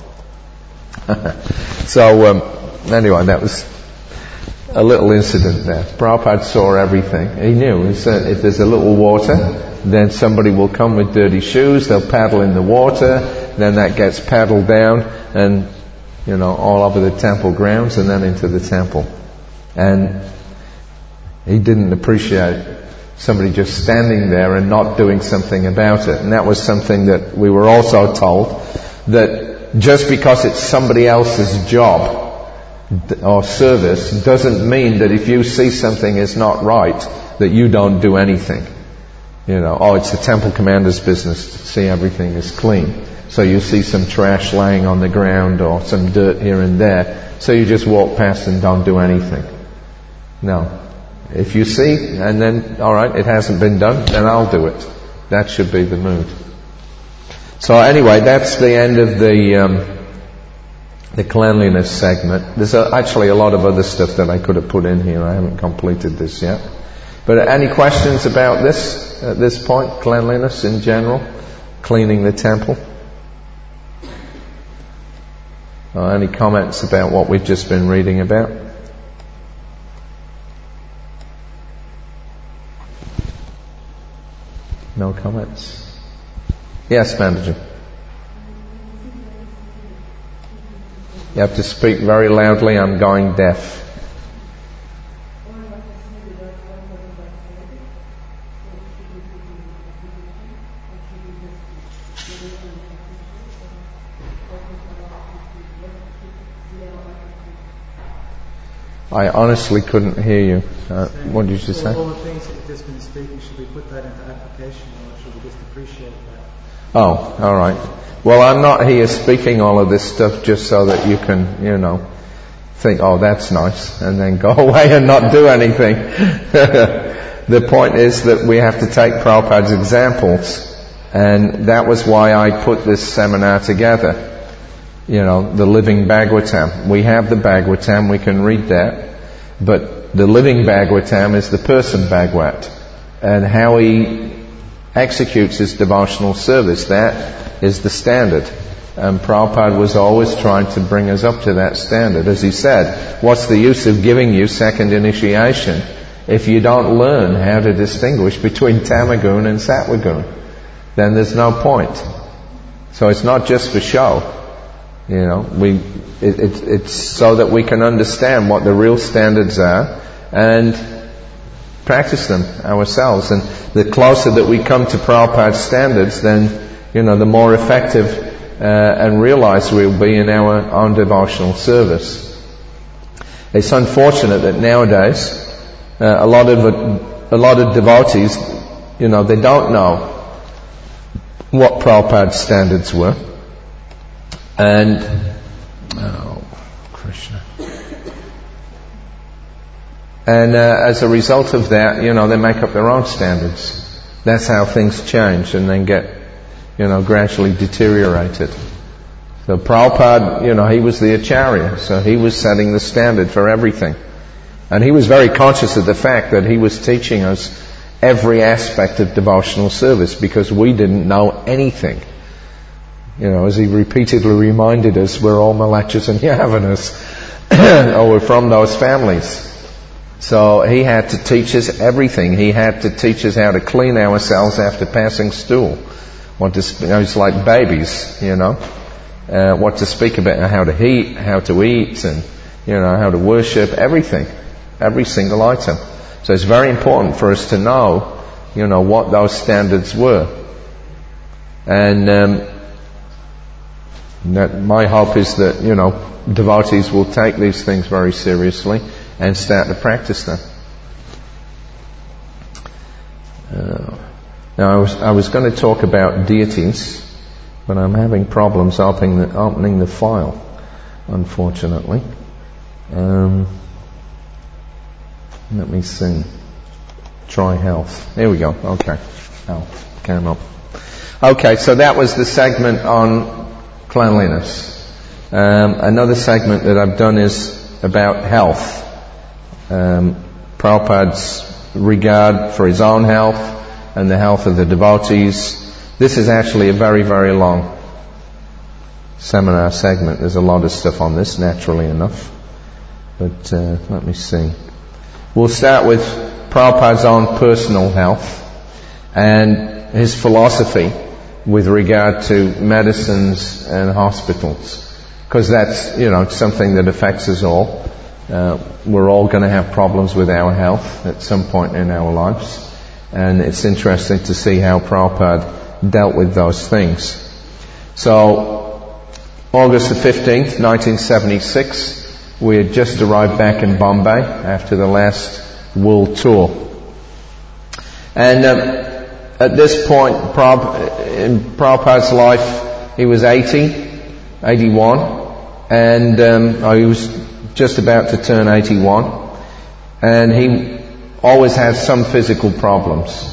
So, um, anyway, that was a little incident there. Prabhupada saw everything. He knew. He said, if there's a little water, then somebody will come with dirty shoes, they'll paddle in the water, then that gets paddled down and, you know, all over the temple grounds and then into the temple. And he didn't appreciate somebody just standing there and not doing something about it. And that was something that we were also told, that just because it's somebody else's job or service doesn't mean that if you see something is not right, that you don't do anything. You know, oh, it's the temple commander's business to see everything is clean. So you see some trash laying on the ground or some dirt here and there, so you just walk past and don't do anything. No. If you see, and then, alright, it hasn't been done, then I'll do it. That should be the mood. So anyway, that's the end of the um, the cleanliness segment. There's a, actually a lot of other stuff that I could have put in here. I haven't completed this yet. But any questions about this at this point? Cleanliness in general? Cleaning the temple? Uh, any comments about what we've just been reading about? No comments? Yes, manager. You have to speak very loudly. I'm going deaf. I honestly couldn't hear you. Uh, what did you say? All the things that you've just been speaking, should we put that into application, or should we just appreciate that? Oh, all right. Well, I'm not here speaking all of this stuff just so that you can, you know, think, oh, that's nice, and then go away and not do anything. The point is that we have to take Prabhupada's examples, and that was why I put this seminar together. You know, the living Bhagavatam. We have the Bhagavatam, we can read that, but the living Bhagavatam is the person Bhagavat, and how he executes his devotional service. That is the standard. And Prabhupada was always trying to bring us up to that standard. As he said, what's the use of giving you second initiation if you don't learn how to distinguish between Tamagun and Sattvagun? Then there's no point. So it's not just for show. You know, we it, it, it's so that we can understand what the real standards are and practice them ourselves. And the closer that we come to Prabhupada's standards, then, you know, the more effective uh, and realized we'll be in our own devotional service. It's unfortunate that nowadays uh, a lot of a, a lot of devotees, you know, they don't know what Prabhupada's standards were. And, oh, Krishna. And uh, as a result of that, you know, they make up their own standards. That's how things change and then get, you know, gradually deteriorated. So Prabhupada, you know, he was the Acharya, so he was setting the standard for everything. And he was very conscious of the fact that he was teaching us every aspect of devotional service because we didn't know anything. You know, as he repeatedly reminded us, we're all Malachas and Yavanas, or we're from those families. So he had to teach us everything. He had to teach us how to clean ourselves after passing stool. What to, you know, it's like babies, you know. Uh, what to speak about, how to eat, how to eat, and, you know, how to worship, everything. Every single item. So it's very important for us to know, you know, what those standards were. And, um, That my hope is that, you know, devotees will take these things very seriously and start to practice them. Uh, now, I was I was going to talk about deities, but I'm having problems opening the, opening the file, unfortunately. Um, let me see. Try health. There we go. Okay. Health came up. Okay, so that was the segment on cleanliness. Um, another segment that I've done is about health. Um, Prabhupada's regard for his own health and the health of the devotees. This is actually a very, very long seminar segment. There's a lot of stuff on this, naturally enough. But uh, let me see. We'll start with Prabhupada's own personal health and his philosophy with regard to medicines and hospitals. Because that's, you know, something that affects us all. Uh, we're all going to have problems with our health at some point in our lives. And it's interesting to see how Prabhupada dealt with those things. So, August the fifteenth, nineteen seventy-six, we had just arrived back in Bombay after the last world tour. And um, at this point, Prabh- in Prabhupada's life, he was eighty, eighty-one, and um, oh, he was just about to turn eighty-one, and he always had some physical problems.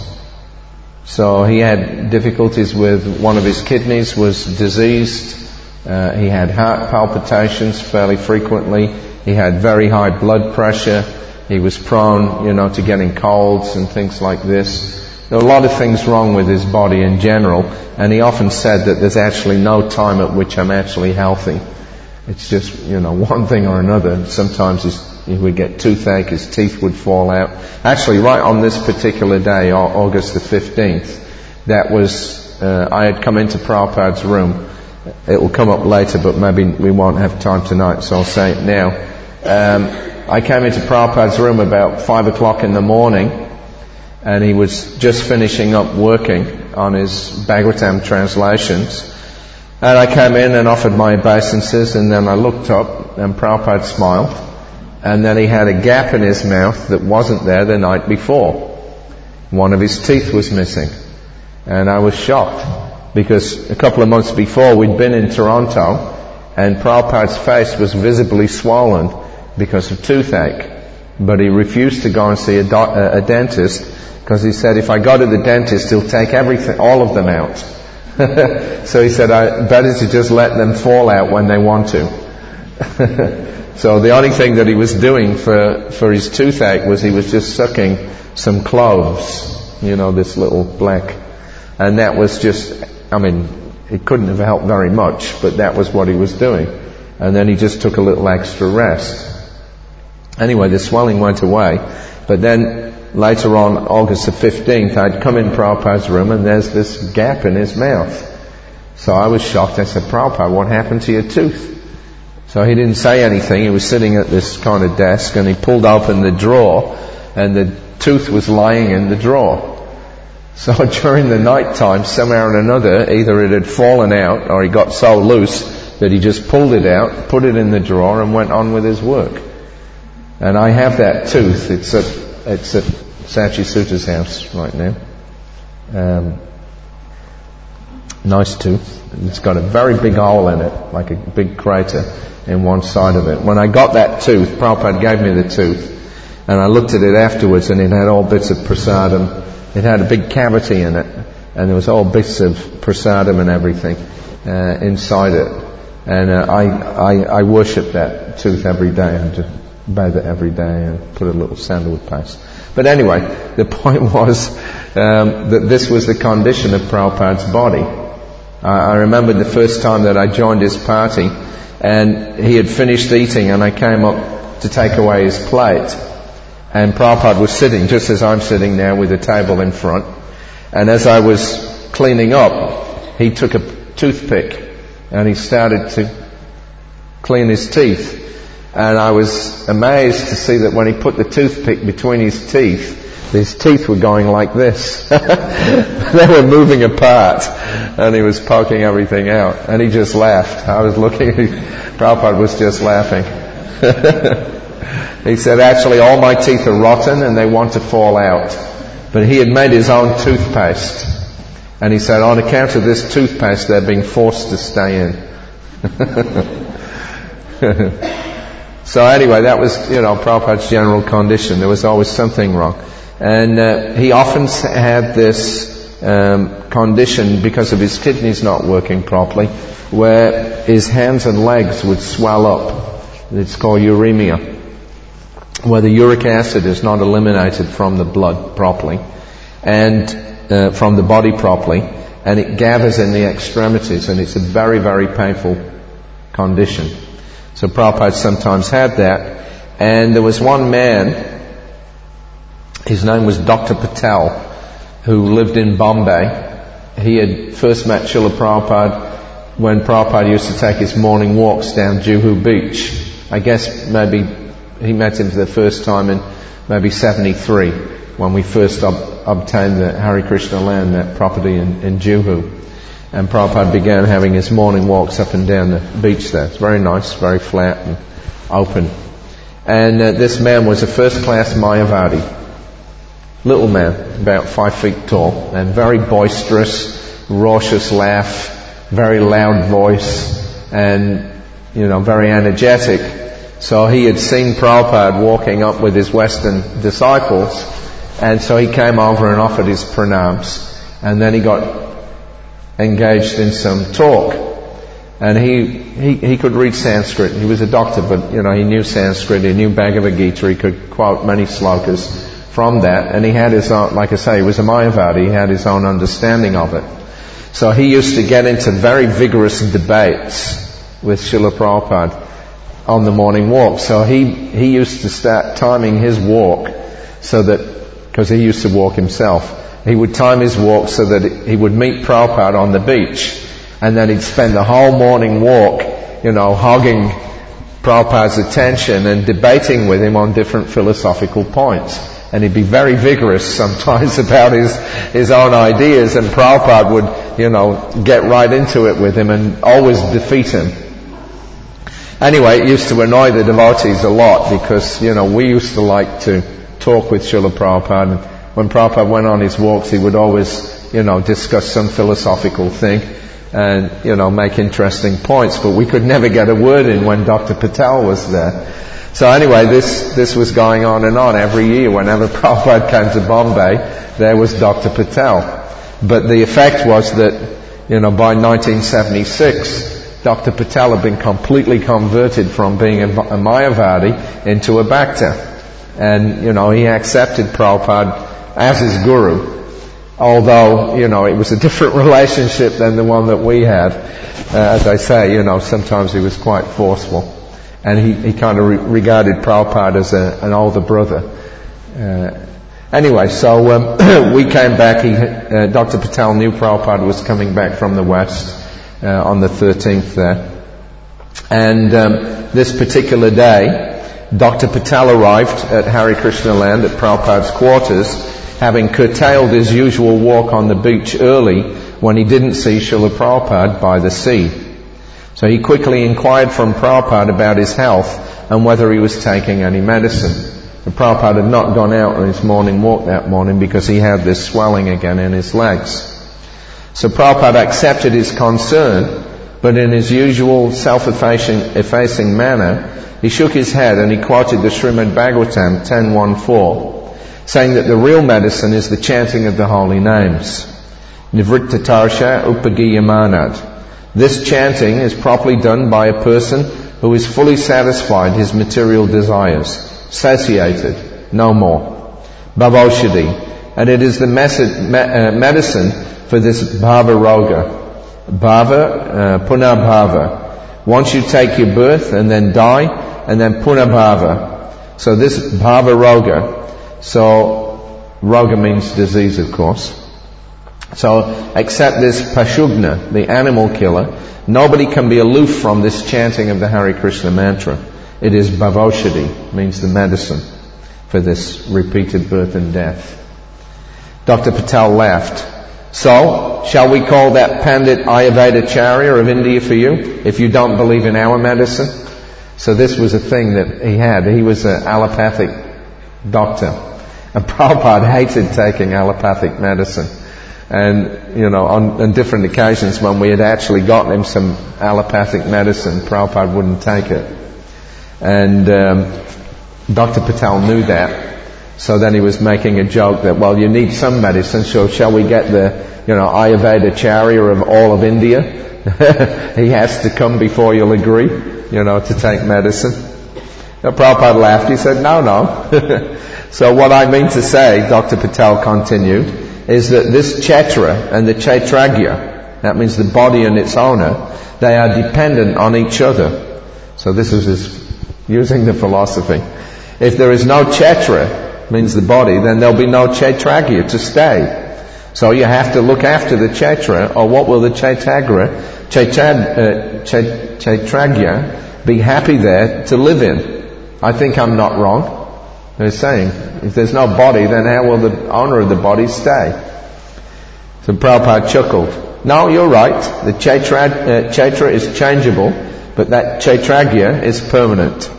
So he had difficulties with one of his kidneys was diseased. Uh, he had heart palpitations fairly frequently. He had very high blood pressure. He was prone, you know, to getting colds and things like this. There were a lot of things wrong with his body in general, and he often said that there's actually no time at which I'm actually healthy. It's just, you know, one thing or another. Sometimes his, he would get toothache, his teeth would fall out. Actually, right on this particular day, August the fifteenth, that was, uh, I had come into Prabhupada's room. It will come up later, but maybe we won't have time tonight, so I'll say it now. Um, I came into Prabhupada's room about five o'clock in the morning, and he was just finishing up working on his Bhagavatam translations. And I came in and offered my obeisances, and then I looked up, and Prabhupada smiled, and then he had a gap in his mouth that wasn't there the night before. One of his teeth was missing. And I was shocked, because a couple of months before we'd been in Toronto, and Prabhupada's face was visibly swollen because of toothache. But he refused to go and see a, do- a dentist, because he said, if I go to the dentist, he'll take everything, all of them out. So he said, I better to just let them fall out when they want to. So the only thing that he was doing for, for his toothache was he was just sucking some cloves, you know, this little black. And that was just, I mean, it couldn't have helped very much, but that was what he was doing. And then he just took a little extra rest. Anyway, the swelling went away. But then later on, August the fifteenth, I'd come in Prabhupada's room and there's this gap in his mouth. So I was shocked. I said, Prabhupada, what happened to your tooth? So he didn't say anything. He was sitting at this kind of desk, and he pulled open the drawer, and the tooth was lying in the drawer. So during the night time, somehow or another, either it had fallen out or he got so loose that he just pulled it out, put it in the drawer, and went on with his work. And I have that tooth. It's at, it's at Sachi Suta's house right now. Um, nice tooth. It's got a very big hole in it, like a big crater in one side of it. When I got that tooth, Prabhupada gave me the tooth, and I looked at it afterwards, and it had all bits of prasadam. It had a big cavity in it, and there was all bits of prasadam and everything uh, inside it. And uh, I, I I worship that tooth every day, and just bathe it every day and put a little sandalwood paste. But anyway, the point was um, that this was the condition of Prabhupada's body. I, I remember the first time that I joined his party, and he had finished eating, and I came up to take away his plate. And Prabhupada was sitting, just as I'm sitting now, with a table in front. And as I was cleaning up, he took a toothpick and he started to clean his teeth. And I was amazed to see that when he put the toothpick between his teeth, His teeth were going like this. They were moving apart, and he was poking everything out. And he just laughed. I was looking, Prabhupada was just laughing. He said, actually, all my teeth are rotten and they want to fall out. But he had made his own toothpaste. And he said, on account of this toothpaste, they're being forced to stay in. So anyway, that was, you know, Prabhupada's general condition. There was always something wrong. And uh, he often had this um, condition because of his kidneys not working properly, where his hands and legs would swell up. It's called uremia, where the uric acid is not eliminated from the blood properly, and uh, from the body properly, and it gathers in the extremities, and it's a very, very painful condition. So Prabhupada sometimes had that. And there was one man, his name was Doctor Patel, who lived in Bombay. He had first met Srila Prabhupada when Prabhupada used to take his morning walks down Juhu Beach. I guess maybe he met him for the first time in maybe seventy-three, when we first ob- obtained the Hare Krishna land, that property in, in Juhu. And Prabhupada began having his morning walks up and down the beach there. It's very nice, very flat and open. And uh, this man was a first-class Mayavadi. Little man, about five feet tall, and very boisterous, raucous laugh, very loud voice, and, you know, very energetic. So he had seen Prabhupada walking up with his Western disciples, and so he came over and offered his pranams. And then he got engaged in some talk, and he, he he could read Sanskrit. He was a doctor, but you know he knew Sanskrit. He knew Bhagavad Gita. He could quote many slokas from that, and he had his own. Like I say, he was a Mayavadi. He had his own understanding of it. So he used to get into very vigorous debates with Srila Prabhupada on the morning walk. So he he used to start timing his walk so that, because he used to walk himself. He would time his walk so that he would meet Prabhupada on the beach, and then he'd spend the whole morning walk, you know, hogging Prabhupada's attention and debating with him on different philosophical points. And he'd be very vigorous sometimes about his, his own ideas, and Prabhupada would, you know, get right into it with him and always defeat him. Anyway, it used to annoy the devotees a lot because, you know, we used to like to talk with Srila Prabhupada. When Prabhupada went on his walks, he would always, you know, discuss some philosophical thing and, you know, make interesting points. But we could never get a word in when Doctor Patel was there. So anyway, this, this was going on and on. Every year, whenever Prabhupada came to Bombay, there was Doctor Patel. But the effect was that, you know, by nineteen seventy-six, Doctor Patel had been completely converted from being a, a Mayavadi into a Bhakta. And, you know, he accepted Prabhupada as his guru, although, you know, it was a different relationship than the one that we had. Uh, as I say, you know, sometimes he was quite forceful, and he, he kind of re- regarded Prabhupada as a, an older brother. Uh, anyway, so um, we came back. He, uh, Doctor Patel knew Prabhupada was coming back from the West uh, on the thirteenth there, and um, this particular day, Doctor Patel arrived at Hare Krishna land at Prabhupada's quarters, having curtailed his usual walk on the beach early when he didn't see Srila Prabhupada by the sea. So he quickly inquired from Prabhupada about his health and whether he was taking any medicine. The Prabhupada had not gone out on his morning walk that morning because he had this swelling again in his legs. So Prabhupada accepted his concern, but in his usual self-effacing manner, he shook his head and he quoted the Srimad Bhagavatam ten one four, saying that the real medicine is the chanting of the holy names. Nivritta tarsha upagiyamanad. This chanting is properly done by a person who is fully satisfied his material desires, satiated, no more. Bhavoshadi. And it is the method, me, uh, medicine for this bhava roga. Bhava, uh, punabhava. Once you take your birth and then die, and then punabhava. So this bhava roga. So, roga means disease, of course. So, except this Pashugna, the animal killer, nobody can be aloof from this chanting of the Hare Krishna mantra. It is Bhavoshadi, means the medicine. for this repeated birth and death. Doctor Patel laughed. So, shall we call that Pandit Ayurvedacharya of India for you, if you don't believe in our medicine? So this was a thing that he had. He was an allopathic doctor. And Prabhupada hated taking allopathic medicine. And, you know, on, on different occasions when we had actually gotten him some allopathic medicine, Prabhupada wouldn't take it. And um, Doctor Patel knew that. So then he was making a joke that, well, you need some medicine, so shall we get the, you know, Ayurvedacharya of all of India? He has to come before you'll agree, you know, to take medicine. Now, Prabhupada laughed. He said, no, no. So what I mean to say, Doctor Patel continued, is that this Kshetra and the Kshetragya, that means the body and its owner, they are dependent on each other. So this is his, using the philosophy. If there is no Kshetra, means the body, then there'll be no Kshetragya to stay. So you have to look after the Kshetra, or what will the Kshetragya, Kshetragya, uh, Kshetragya be happy there to live in? I think I'm not wrong. They're saying, if there's no body, then how will the owner of the body stay? So Prabhupada chuckled. No, you're right. The Kshetra, uh, Kshetra is changeable, but that Kshetragya is permanent.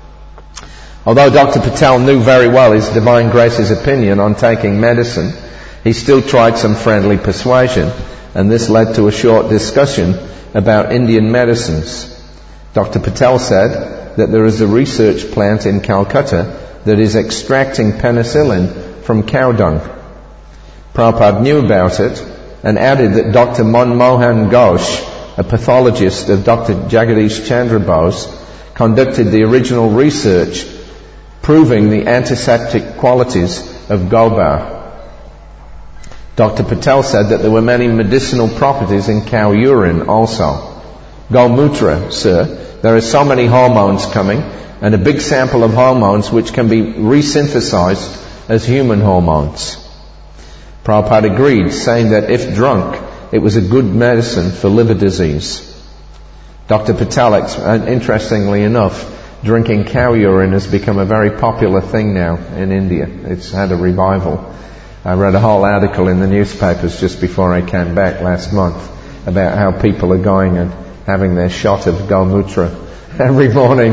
Although Doctor Patel knew very well His Divine Grace's opinion on taking medicine, he still tried some friendly persuasion, and this led to a short discussion about Indian medicines. Doctor Patel said that there is a research plant in Calcutta that is extracting penicillin from cow dung. Prabhupada knew about it and added that Doctor Manmohan Ghosh, a pathologist of Doctor Jagadish Chandra Bose, conducted the original research proving the antiseptic qualities of gobar. Doctor Patel said that there were many medicinal properties in cow urine also. Gomutra, sir, there are so many hormones coming, and a big sample of hormones which can be resynthesized as human hormones. Prabhupada agreed, saying that if drunk, it was a good medicine for liver disease. Doctor Patel, interestingly enough, drinking cow urine has become a very popular thing now in India. It's had a revival. I read a whole article in the newspapers just before I came back last month about how people are going and having their shot of Gomutra every morning.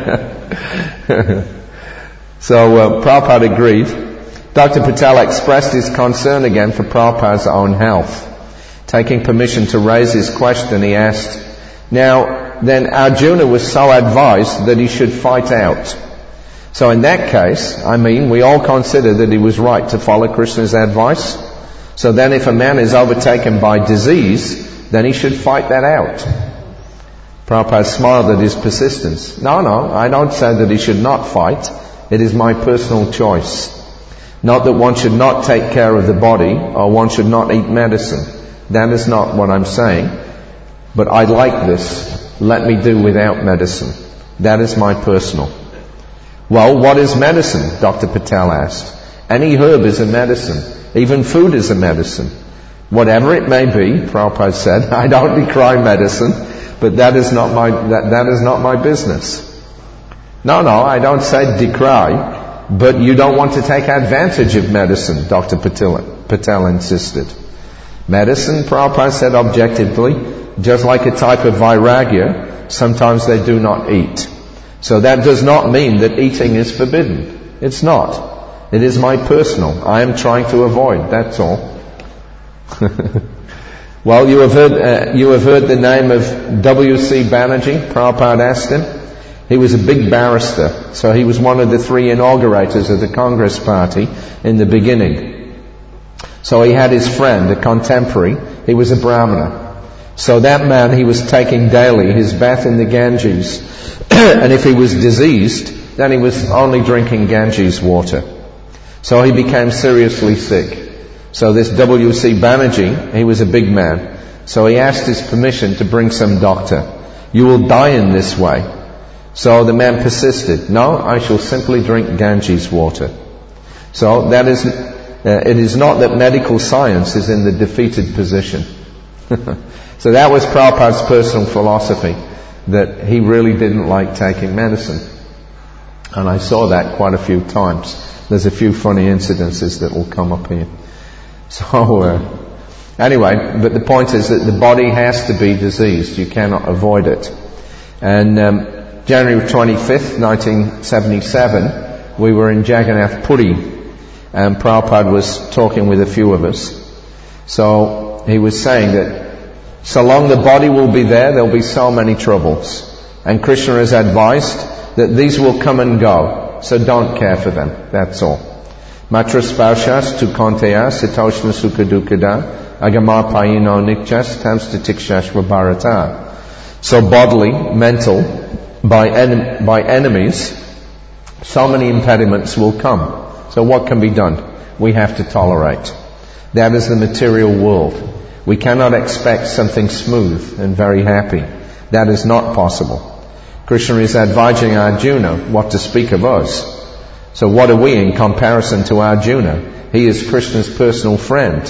So uh, Prabhupada agreed. Doctor Patel expressed his concern again for Prabhupada's own health. Taking permission to raise his question, he asked, now, then Arjuna was so advised that he should fight out. So in that case, I mean, we all consider that he was right to follow Krishna's advice. So then if a man is overtaken by disease, then he should fight that out. Prabhupada smiled at his persistence. No, no, I don't say that he should not fight. It is my personal choice. Not that one should not take care of the body, or one should not eat medicine. That is not what I'm saying. But I like this. Let me do without medicine. That is my personal. Well, what is medicine? Doctor Patel asked. Any herb is a medicine. Even food is a medicine. Whatever it may be, Prabhupada said, I don't decry medicine, but that is not my, that, that is not my business. No, no, I don't say decry, but you don't want to take advantage of medicine, Doctor Patel, Patel insisted. Medicine, Prabhupada said objectively, just like a type of vairagya, sometimes they do not eat. So that does not mean that eating is forbidden. It's not. It is my personal. I am trying to avoid, that's all. Well, you have heard, uh, you have heard the name of W C Banerjee, Prabhupada asked him. He was a big barrister, so he was one of the three inaugurators of the Congress Party in the beginning. So he had his friend, a contemporary, he was a Brahmana. So that man, he was taking daily his bath in the Ganges, and if he was diseased, then he was only drinking Ganges water. So he became seriously sick. So this W C Banerjee, he was a big man, so he asked his permission to bring some doctor. You will die in this way. So the man persisted. No, I shall simply drink Ganges water. So that is, uh, it is not that medical science is in the defeated position. So that was Prabhupada's personal philosophy, that he really didn't like taking medicine. And I saw that quite a few times. There's a few funny incidences that will come up here. So, uh, anyway, but the point is that the body has to be diseased. You cannot avoid it. And um, January twenty-fifth, nineteen seventy-seven, we were in Jagannath Puri, and Prabhupada was talking with a few of us. So he was saying that so long the body will be there, there'll be so many troubles. And Krishna has advised that these will come and go, so don't care for them. That's all. Matra spaushas tu konteya sitoshna sukha dukkada agama payino nikchas tamstatikshashva bharata. So bodily, mental, by en- by enemies, so many impediments will come. So what can be done? We have to tolerate. That is the material world. We cannot expect something smooth and very happy. That is not possible. Krishna is advising Arjuna what to speak of us. So what are we in comparison to Arjuna? He is Krishna's personal friend.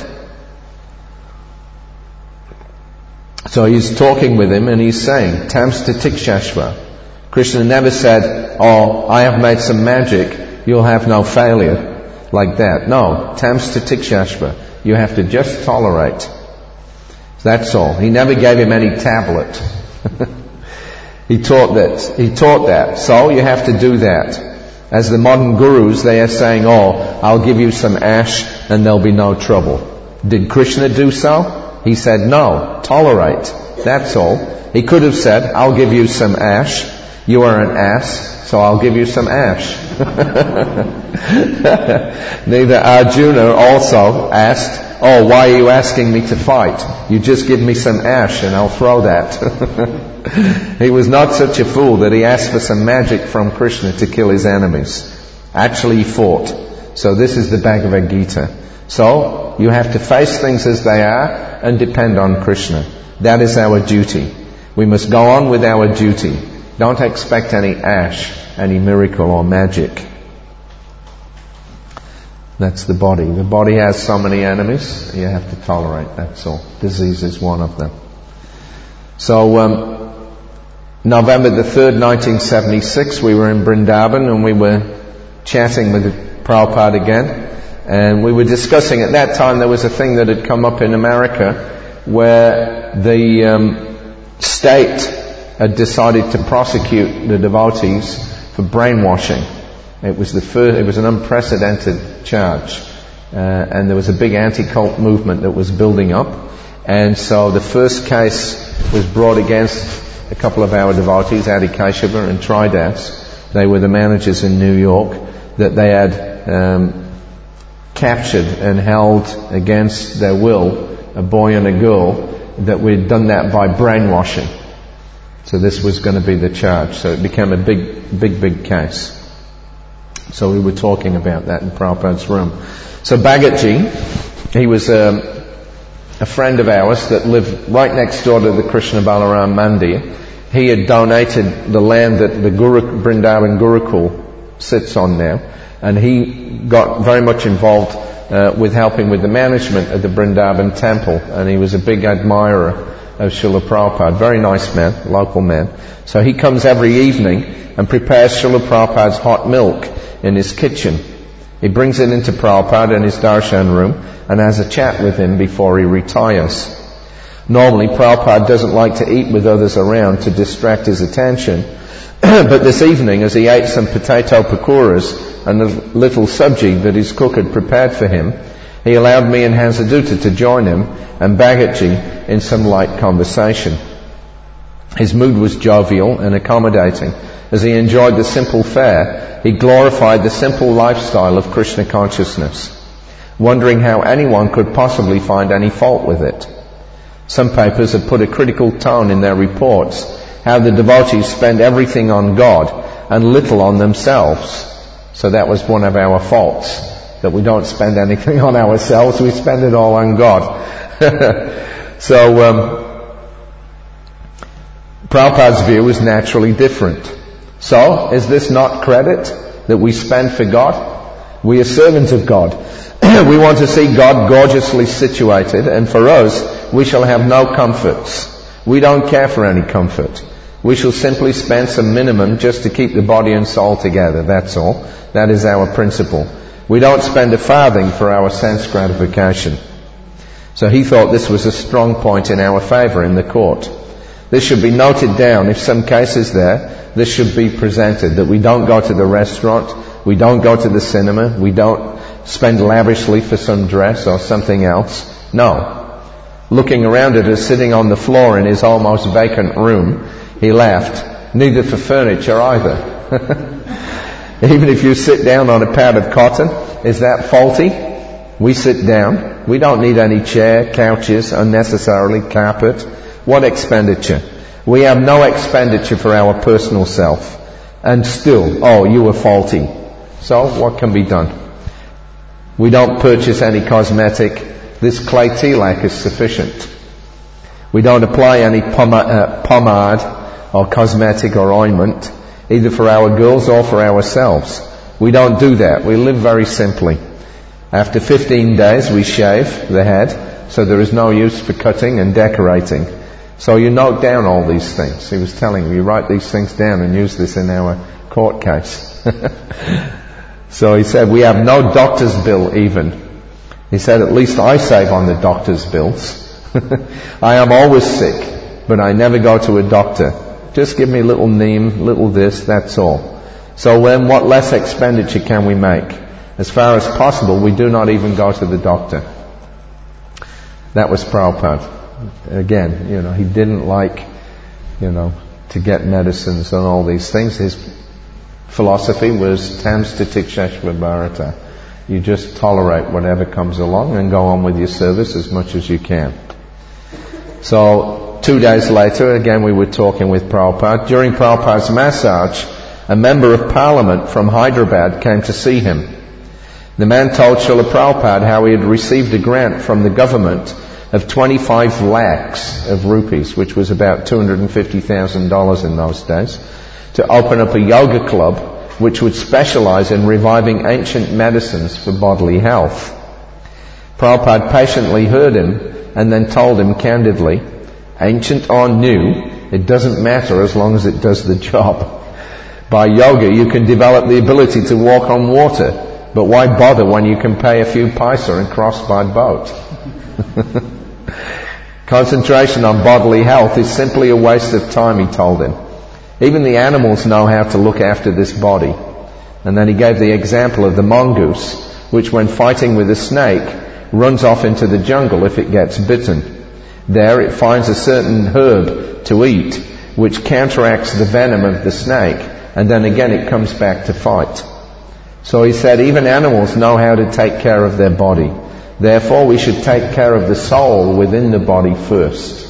So he's talking with him and he's saying, Tamsta tikshashva. Krishna never said, oh, I have made some magic, you'll have no failure. Like that. No, tamsta tikshashva. You have to just tolerate. That's all. He never gave him any tablet. He taught that. He taught that. So you have to do that. As the modern gurus, they are saying, oh, I'll give you some ash and there'll be no trouble. Did Krishna do so? He said, no, tolerate. That's all. He could have said, I'll give you some ash. You are an ass, so I'll give you some ash. Neither Arjuna also asked, oh, why are you asking me to fight? You just give me some ash and I'll throw that. He was not such a fool that he asked for some magic from Krishna to kill his enemies. Actually, he fought. So this is the Bhagavad Gita. So you have to face things as they are and depend on Krishna. That is our duty. We must go on with our duty. Don't expect any ash, any miracle or magic. That's the body. The body has so many enemies, you have to tolerate, that's all. Disease is one of them. So, um, November the third, nineteen seventy-six, we were in Vrindavan and we were chatting with Prabhupada again. And we were discussing, at that time there was a thing that had come up in America where the um, state had decided to prosecute the devotees for brainwashing. It was the first, it was an unprecedented charge. Uh, and there was a big anti-cult movement that was building up. And so the first case was brought against a couple of our devotees, Adi Keshava and Tridas. They were the managers in New York that they had um, captured and held against their will a boy and a girl, that we'd done that by brainwashing. So this was going to be the charge. So it became a big, big, big case. So we were talking about that in Prabhupada's room. So Bhagatji, he was um, a friend of ours that lived right next door to the Krishna Balaram Mandir. He had donated the land that the Guru, Vrindavan Gurukul sits on now. And he got very much involved uh, with helping with the management of the Vrindavan temple. And he was a big admirer of Srila Prabhupada. Very nice man, local man. So he comes every evening and prepares Srila Prabhupada's hot milk in his kitchen. He brings it into Prabhupada in his darshan room and has a chat with him before he retires. Normally Prabhupada doesn't like to eat with others around to distract his attention. But this evening, as he ate some potato pakoras and a little sabji that his cook had prepared for him, he allowed me and Hansadutta to join him and Bhagatji in some light conversation. His mood was jovial and accommodating. As he enjoyed the simple fare, he glorified the simple lifestyle of Krishna consciousness, wondering how anyone could possibly find any fault with it. Some papers have put a critical tone in their reports, how the devotees spend everything on God and little on themselves. So that was one of our faults, that we don't spend anything on ourselves, we spend it all on God. So, um, Prabhupada's view is naturally different. So, is this not credit that we spend for God? We are servants of God. We want to see God gorgeously situated, and for us, we shall have no comforts. We don't care for any comfort. We shall simply spend some minimum just to keep the body and soul together, that's all. That is our principle. We don't spend a farthing for our sense gratification. So he thought this was a strong point in our favour in the court. This should be noted down. If some case is there, this should be presented, that we don't go to the restaurant, we don't go to the cinema, we don't spend lavishly for some dress or something else. No. Looking around at us sitting on the floor in his almost vacant room, he laughed. Neither for furniture either. Even if you sit down on a pad of cotton, is that faulty? We sit down. We don't need any chair, couches, unnecessarily carpet. What expenditure? We have no expenditure for our personal self. And still, oh, you were faulty. So, what can be done? We don't purchase any cosmetic. This clay tilak is sufficient. We don't apply any pom- uh, pomade or cosmetic or ointment, either for our girls or for ourselves. We don't do that. We live very simply. After fifteen days we shave the head, so there is no use for cutting and decorating. So you note down all these things. He was telling me, you write these things down and use this in our court case. So he said, we have no doctor's bill even. He said, at least I save on the doctor's bills. I am always sick, but I never go to a doctor. Just give me little neem, little this, that's all. So then what less expenditure can we make? As far as possible, we do not even go to the doctor. That was Prabhupada. Again, you know, he didn't like, you know, to get medicines and all these things. His philosophy was Tamsta Tiksheshva Bharata. You just tolerate whatever comes along and go on with your service as much as you can. So, two days later, again we were talking with Prabhupada. During Prabhupada's massage, a member of parliament from Hyderabad came to see him. The man told Srila Prabhupada how he had received a grant from the government of twenty-five lakhs of rupees, which was about two hundred fifty thousand dollars in those days, to open up a yoga club which would specialize in reviving ancient medicines for bodily health. Prabhupada patiently heard him and then told him candidly, ancient or new, it doesn't matter as long as it does the job. By yoga you can develop the ability to walk on water, but why bother when you can pay a few paisa and cross by boat? Concentration on bodily health is simply a waste of time, he told him. Even the animals know how to look after this body. And then he gave the example of the mongoose, which when fighting with a snake, runs off into the jungle if it gets bitten. There it finds a certain herb to eat, which counteracts the venom of the snake, and then again it comes back to fight. So he said, even animals know how to take care of their body. Therefore, we should take care of the soul within the body first.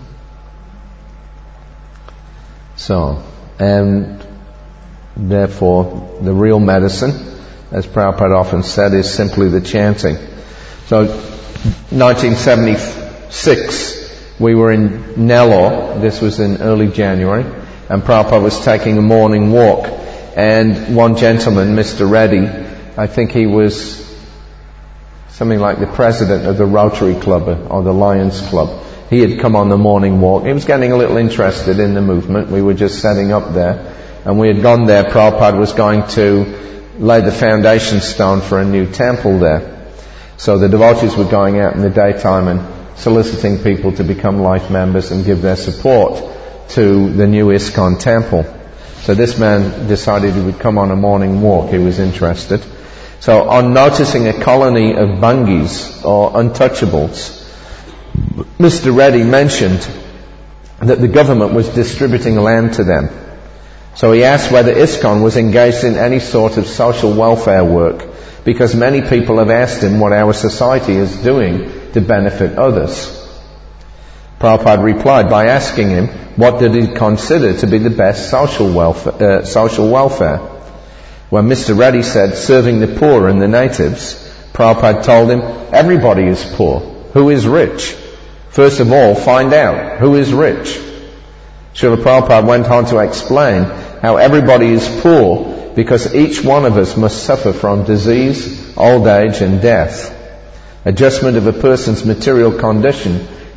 So, and therefore, the real medicine, as Prabhupada often said, is simply the chanting. So, nineteen seventy-six, we were in Nellore. This was in early January, and Prabhupada was taking a morning walk. And one gentleman, Mister Reddy, I think he was something like the president of the Rotary Club or the Lions Club. He had come on the morning walk. He was getting a little interested in the movement. We were just setting up there. And we had gone there. Prabhupada was going to lay the foundation stone for a new temple there. So the devotees were going out in the daytime and soliciting people to become life members and give their support to the new ISKCON temple. So this man decided he would come on a morning walk. He was interested. So on noticing a colony of bungis or untouchables, Mister Reddy mentioned that the government was distributing land to them. So he asked whether ISKCON was engaged in any sort of social welfare work, because many people have asked him what our society is doing to benefit others. Prabhupada replied by asking him what did he consider to be the best social welfare. Uh, social welfare. When Mister Reddy said serving the poor and the natives, Prabhupada told him everybody is poor. Who is rich? First of all, find out who is rich. Srila Prabhupada went on to explain how everybody is poor because each one of us must suffer from disease, old age and death. Adjustment of a person's material condition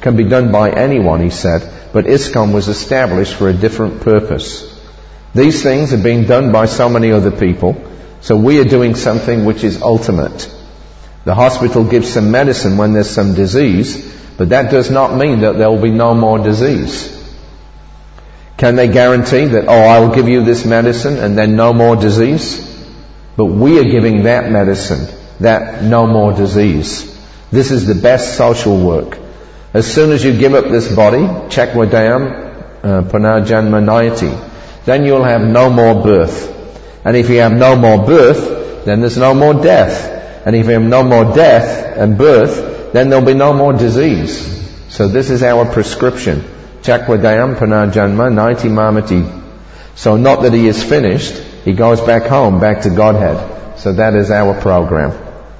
can be done by anyone, he said, but ISKCON was established for a different purpose. These things are being done by so many other people, so we are doing something which is ultimate. The hospital gives some medicine when there's some disease, but that does not mean that there will be no more disease. Can they guarantee that, oh, I will give you this medicine and then no more disease? But we are giving that medicine, that no more disease. This is the best social work. As soon as you give up this body, Chekwadayam uh, Punarjanma Nayati, then you'll have no more birth. And if you have no more birth, then there's no more death. And if you have no more death and birth, then there'll be no more disease. So this is our prescription. Chekwadayam Punarjanma Nayati Mamati. So not that he is finished, he goes back home, back to Godhead. So that is our program.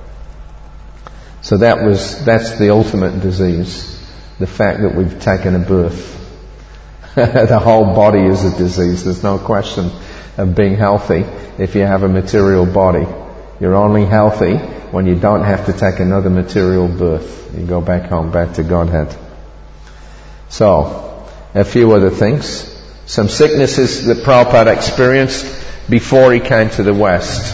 So that was, that's the ultimate disease. The fact that we've taken a birth. The whole body is a disease. There's no question of being healthy if you have a material body. You're only healthy when you don't have to take another material birth. You go back home, back to Godhead. So, a few other things. Some sicknesses that Prabhupada experienced before he came to the West.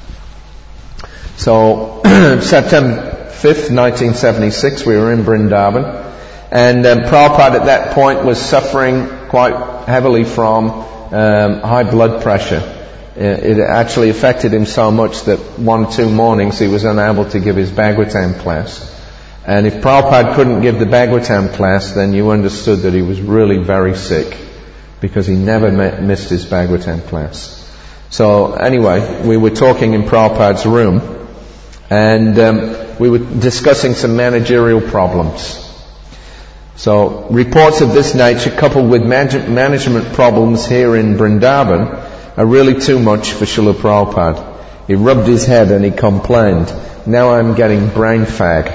So, September fifth, nineteen seventy-six, we were in Vrindavan. And um, Prabhupada at that point was suffering quite heavily from um, high blood pressure. It actually affected him so much that one or two mornings he was unable to give his Bhagavatam class. And if Prabhupada couldn't give the Bhagavatam class, then you understood that he was really very sick, because he never met, missed his Bhagavatam class. So anyway, we were talking in Prabhupada's room, and um, we were discussing some managerial problems. So, reports of this nature coupled with manage- management problems here in Vrindavan are really too much for Srila Prabhupada. He rubbed his head and he complained, now I'm getting brain fag.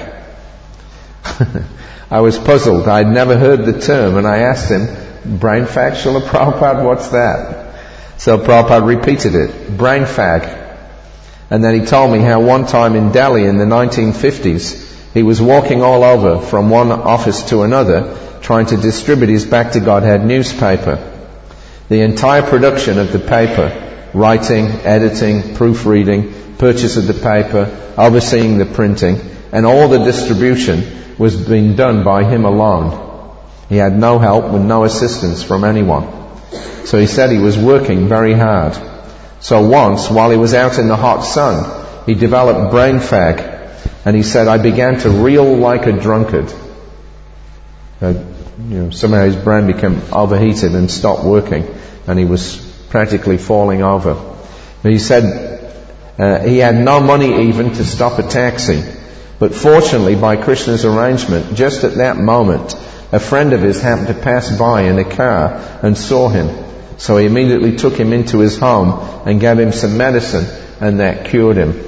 I was puzzled. I'd never heard the term, and I asked him, brain fag, Srila Prabhupada, what's that? So Prabhupada repeated it, brain fag. And then he told me how one time in Delhi in the nineteen fifties, he was walking all over from one office to another, trying to distribute his Back to Godhead newspaper. The entire production of the paper, writing, editing, proofreading, purchase of the paper, overseeing the printing, and all the distribution was being done by him alone. He had no help and no assistance from anyone. So he said he was working very hard. So once, while he was out in the hot sun, he developed brain fag. And he said, I began to reel like a drunkard. Uh, you know, somehow his brain became overheated and stopped working, and he was practically falling over. But he said uh, he had no money even to stop a taxi. But fortunately, by Krishna's arrangement, just at that moment, a friend of his happened to pass by in a car and saw him. So he immediately took him into his home and gave him some medicine, and that cured him.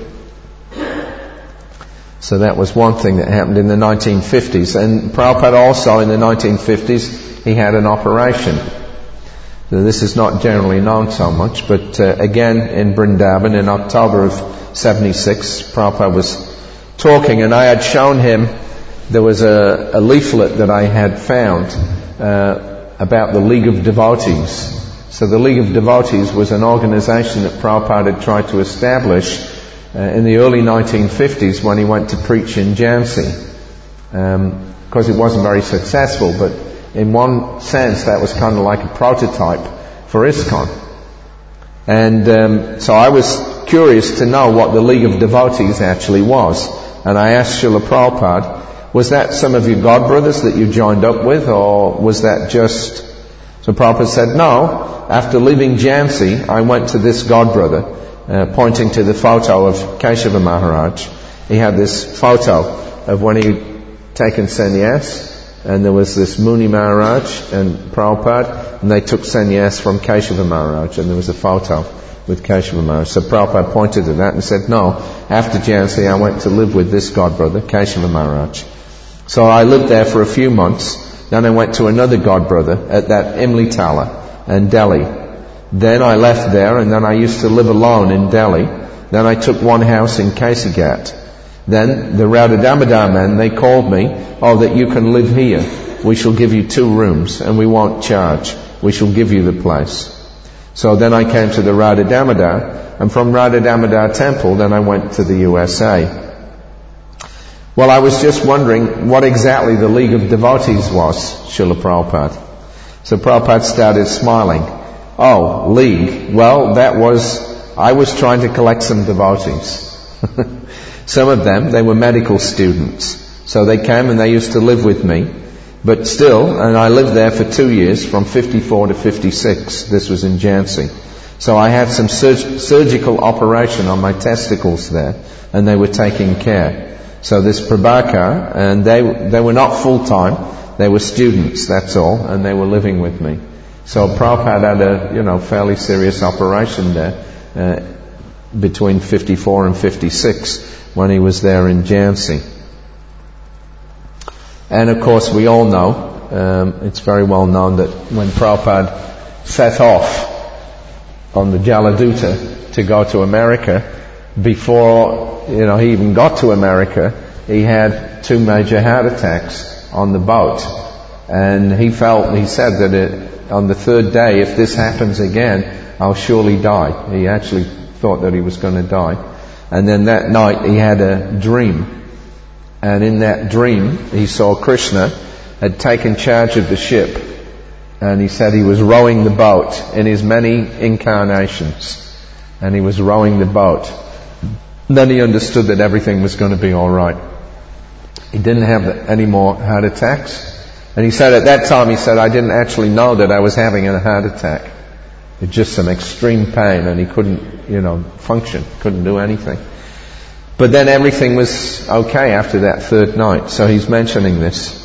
So that was one thing that happened in the nineteen fifties. And Prabhupada also in the nineteen fifties, he had an operation. So this is not generally known so much, but uh, again in Vrindavan in October of seventy-six, Prabhupada was talking, and I had shown him, there was a, a leaflet that I had found uh, about the League of Devotees. So the League of Devotees was an organization that Prabhupada had tried to establish Uh, in the early nineteen fifties when he went to preach in Jhansi. Um, because it wasn't very successful, but in one sense that was kind of like a prototype for ISKCON. And um, so I was curious to know what the League of Devotees actually was. And I asked Srila Prabhupada, was that some of your godbrothers that you joined up with, or was that just... So Prabhupada said, no, after leaving Jhansi, I went to this godbrother, Uh, pointing to the photo of Keshava Maharaj. He had this photo of when he'd taken sannyas, and there was this Muni Maharaj and Prabhupada, and they took sannyas from Keshava Maharaj, and there was a photo with Keshava Maharaj. So Prabhupada pointed to that and said, no, after Jhansi I went to live with this godbrother, Keshava Maharaj. So I lived there for a few months, then I went to another godbrother at that Imli Tala in Delhi. Then I left there, and then I used to live alone in Delhi. Then I took one house in Kesagat. Then the Radha Damodar men, they called me, oh, that you can live here. We shall give you two rooms and we won't charge. We shall give you the place. So then I came to the Radha Damodar, and from Radha Damodar temple then I went to the U S A. Well, I was just wondering what exactly the League of Devotees was, Srila Prabhupada. So Prabhupada started smiling. Oh, League. Well, that was, I was trying to collect some devotees. Some of them, they were medical students. So they came and they used to live with me. But still, and I lived there for two years, from fifty-four to fifty-six. This was in Jhansi. So I had some surg- surgical operation on my testicles there, and they were taking care. So this Prabhakar, and they they were not full-time, they were students, that's all, and they were living with me. So Prabhupada had a, you know, fairly serious operation there, uh, between fifty-four and fifty-six, when he was there in Jhansi. And of course we all know, um, it's very well known that when Prabhupada set off on the Jaladuta to go to America, before, you know, he even got to America, he had two major heart attacks on the boat. And he felt, he said that it, on the third day, if this happens again, I'll surely die. He actually thought that he was going to die. And then that night he had a dream. And in that dream, he saw Krishna had taken charge of the ship. And he said he was rowing the boat in his many incarnations. And he was rowing the boat. Then he understood that everything was going to be all right. He didn't have any more heart attacks. And he said at that time, he said, I didn't actually know that I was having a heart attack. It's just some extreme pain, and he couldn't, you know, function, couldn't do anything. But then everything was okay after that third night. So he's mentioning this.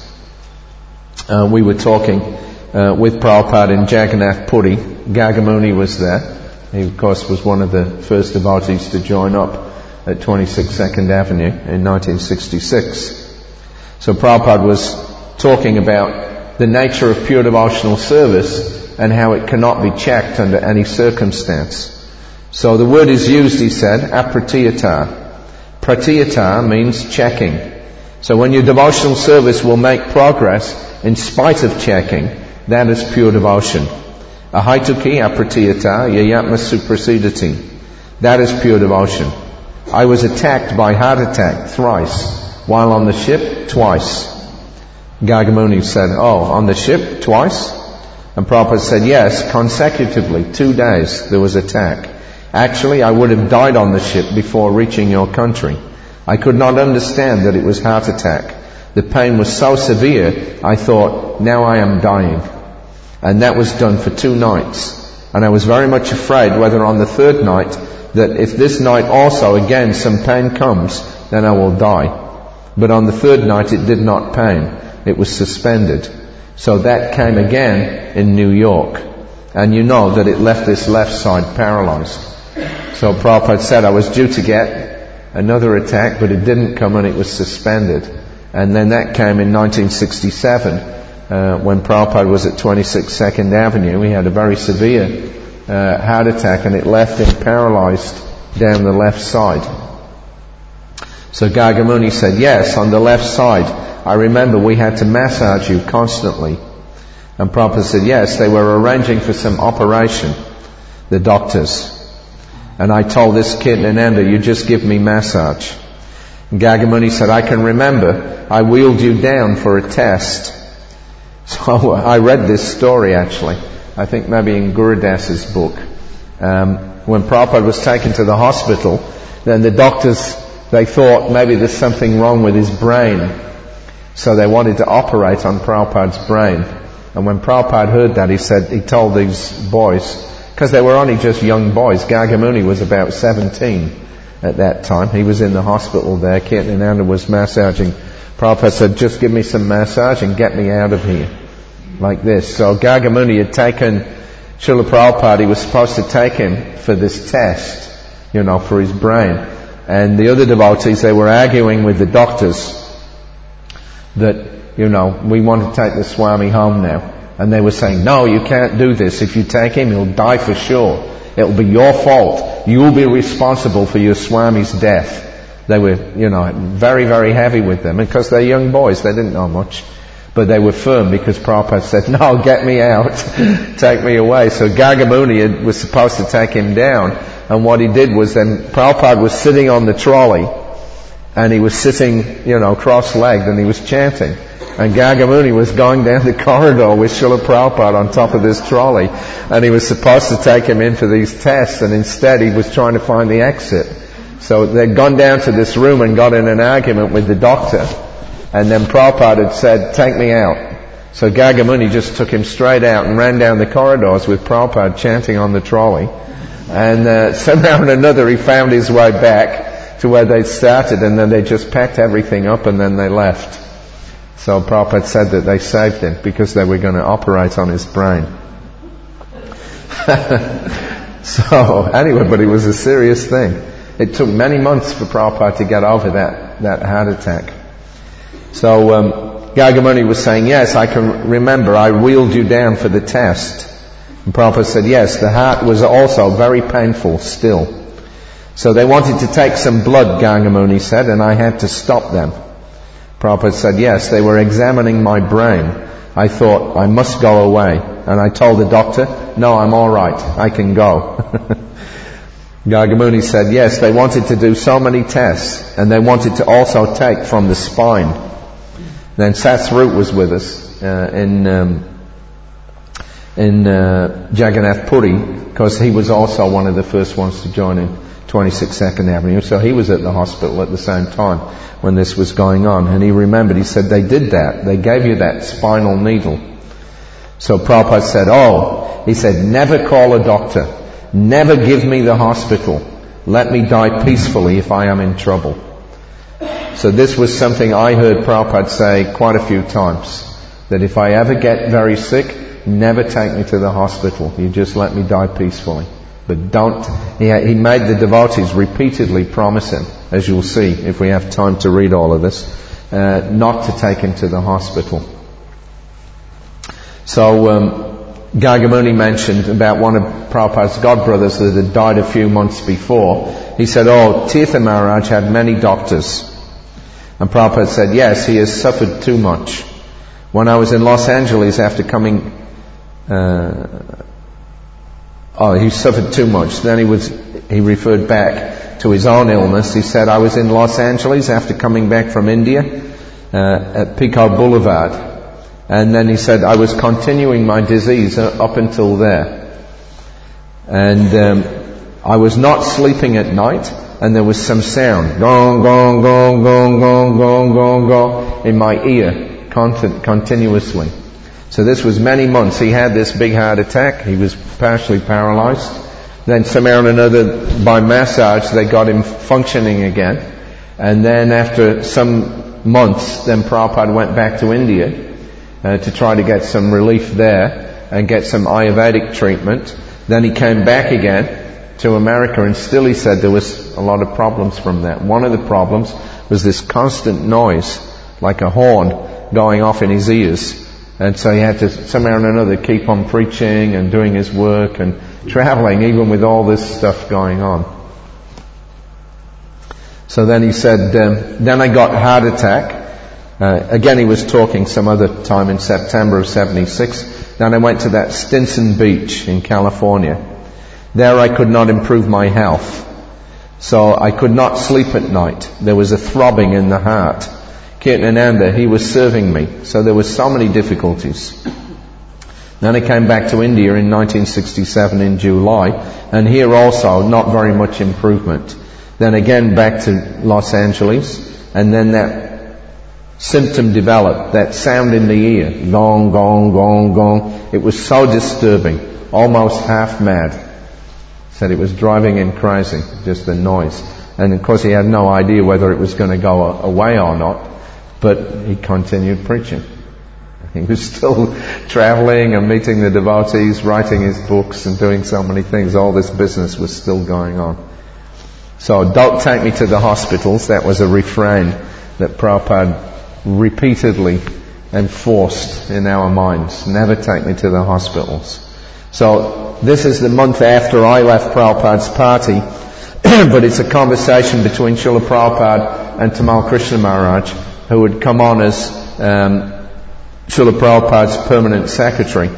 Uh, we were talking uh, with Prabhupada in Jagannath Puri. Gagamuni was there. He, of course, was one of the first devotees to join up at twenty-six Second Avenue in nineteen sixty-six. So Prabhupada was talking about the nature of pure devotional service and how it cannot be checked under any circumstance. So the word is used, he said, apratiyata. Pratiyata means checking. So when your devotional service will make progress in spite of checking, that is pure devotion. Ahaituki apratiyata yayatma suprasidati. That is pure devotion. I was attacked by heart attack thrice, while on the ship twice. Gagamuni said, oh, on the ship twice? And Prabhupada said, yes, consecutively, two days there was attack. Actually, I would have died on the ship before reaching your country. I could not understand that it was heart attack. The pain was so severe, I thought, now I am dying. And that was done for two nights. And I was very much afraid whether on the third night, that if this night also again some pain comes, then I will die. But on the third night it did not pain. It was suspended. So that came again in New York. And you know that it left this left side paralyzed. So Prabhupada said I was due to get another attack, but it didn't come and it was suspended. And then that came in nineteen sixty-seven, uh, when Prabhupada was at twenty-six Second Avenue. He had a very severe uh, heart attack and it left him paralyzed down the left side. So Gagamuni said, yes, on the left side, I remember we had to massage you constantly. And Prabhupada said, yes, they were arranging for some operation, the doctors. And I told this kid, Ananda, you just give me massage. And Gagamuni said, I can remember, I wheeled you down for a test. So I read this story actually, I think maybe in Gurudas's book. Um, when Prabhupada was taken to the hospital, then the doctors, they thought maybe there's something wrong with his brain. So they wanted to operate on Prabhupada's brain. And when Prabhupada heard that, he said, he told these boys, because they were only just young boys. Gagamuni was about seventeen at that time. He was in the hospital there. Kirtananda was massaging. Prabhupada said, just give me some massage and get me out of here. Like this. So Gagamuni had taken Srila Prabhupada, he was supposed to take him for this test, you know, for his brain. And the other devotees, they were arguing with the doctors that, you know, we want to take the Swami home now. And they were saying, no, you can't do this. If you take him, he'll die for sure. It'll be your fault. You'll be responsible for your Swami's death. They were, you know, very, very heavy with them. And because they're young boys, they didn't know much. But they were firm because Prabhupada said, no, get me out. Take me away. So Gagamuni was supposed to take him down. And what he did was then Prabhupada was sitting on the trolley. And he was sitting, you know, cross-legged and he was chanting. And Gagamuni was going down the corridor with Srila Prabhupada on top of this trolley. And he was supposed to take him in for these tests. And instead he was trying to find the exit. So they'd gone down to this room and got in an argument with the doctor. And then Prabhupada had said, take me out. So Gagamuni just took him straight out and ran down the corridors with Prabhupada chanting on the trolley. And uh, somehow or another he found his way back to where they'd started, and then they just packed everything up and then they left. So Prabhupada said that they saved him because they were going to operate on his brain. So anyway, but it was a serious thing. It took many months for Prabhupada to get over that, that heart attack. So um, Gagamuni was saying, yes, I can remember I wheeled you down for the test. And Prabhupada said, yes, the heart was also very painful still. So they wanted to take some blood, Gagamuni said, and I had to stop them. Prabhupada said, yes, they were examining my brain. I thought, I must go away. And I told the doctor, no, I'm all right, I can go. Gagamuni said, yes, they wanted to do so many tests, and they wanted to also take from the spine. Then Satsrup was with us uh, in um, in uh, Jagannath Puri, because he was also one of the first ones to join in twenty-six Second Avenue. So he was at the hospital at the same time when this was going on. And he remembered, he said, they did that. They gave you that spinal needle. So Prabhupada said, oh, he said, never call a doctor. Never give me the hospital. Let me die peacefully if I am in trouble. So this was something I heard Prabhupada say quite a few times. That if I ever get very sick, never take me to the hospital. You just let me die peacefully. But don't, he, he made the devotees repeatedly promise him, as you'll see if we have time to read all of this, uh, not to take him to the hospital. So, um, Gagamuni mentioned about one of Prabhupada's godbrothers that had died a few months before. He said, oh, Tirtha Maharaj had many doctors. And Prabhupada said, yes, he has suffered too much. When I was in Los Angeles after coming, uh, oh, he suffered too much. Then he was, he referred back to his own illness. He said, I was in Los Angeles after coming back from India, uh, at Pico Boulevard. And then he said, I was continuing my disease up until there. And um, I was not sleeping at night, and there was some sound, gong, gong, gong, gong, gong, gong, gong, gong, in my ear, cont- continuously. So this was many months. He had this big heart attack. He was partially paralyzed. Then somehow or another, by massage, they got him functioning again. And then after some months, then Prabhupada went back to India Uh, to try to get some relief there and get some Ayurvedic treatment. Then he came back again to America, and still he said there was a lot of problems from that. One of the problems was this constant noise, like a horn going off in his ears. And so he had to somehow or another keep on preaching and doing his work and traveling even with all this stuff going on. So then he said, um, then I got a heart attack. Uh, again, he was talking some other time in September of seventy-six. Then I went to that Stinson Beach in California. There I could not improve my health. So I could not sleep at night. There was a throbbing in the heart. Kirtanananda, he was serving me. So there were so many difficulties. Then I came back to India in nineteen sixty-seven in July. And here also, not very much improvement. Then again back to Los Angeles. And then that symptom developed, that sound in the ear, gong, gong, gong, gong. It was so disturbing, almost half mad. Said it was driving him crazy, just the noise. And of course he had no idea whether it was going to go away or not, but he continued preaching. He was still traveling and meeting the devotees, writing his books and doing so many things. All this business was still going on. So, don't take me to the hospitals. That was a refrain that Prabhupada repeatedly enforced in our minds. Never take me to the hospitals. So this is the month after I left Prabhupada's party. but it's a conversation between Srila Prabhupada and Tamal Krishna Maharaj, who would come on as um, Srila Prabhupada's permanent secretary.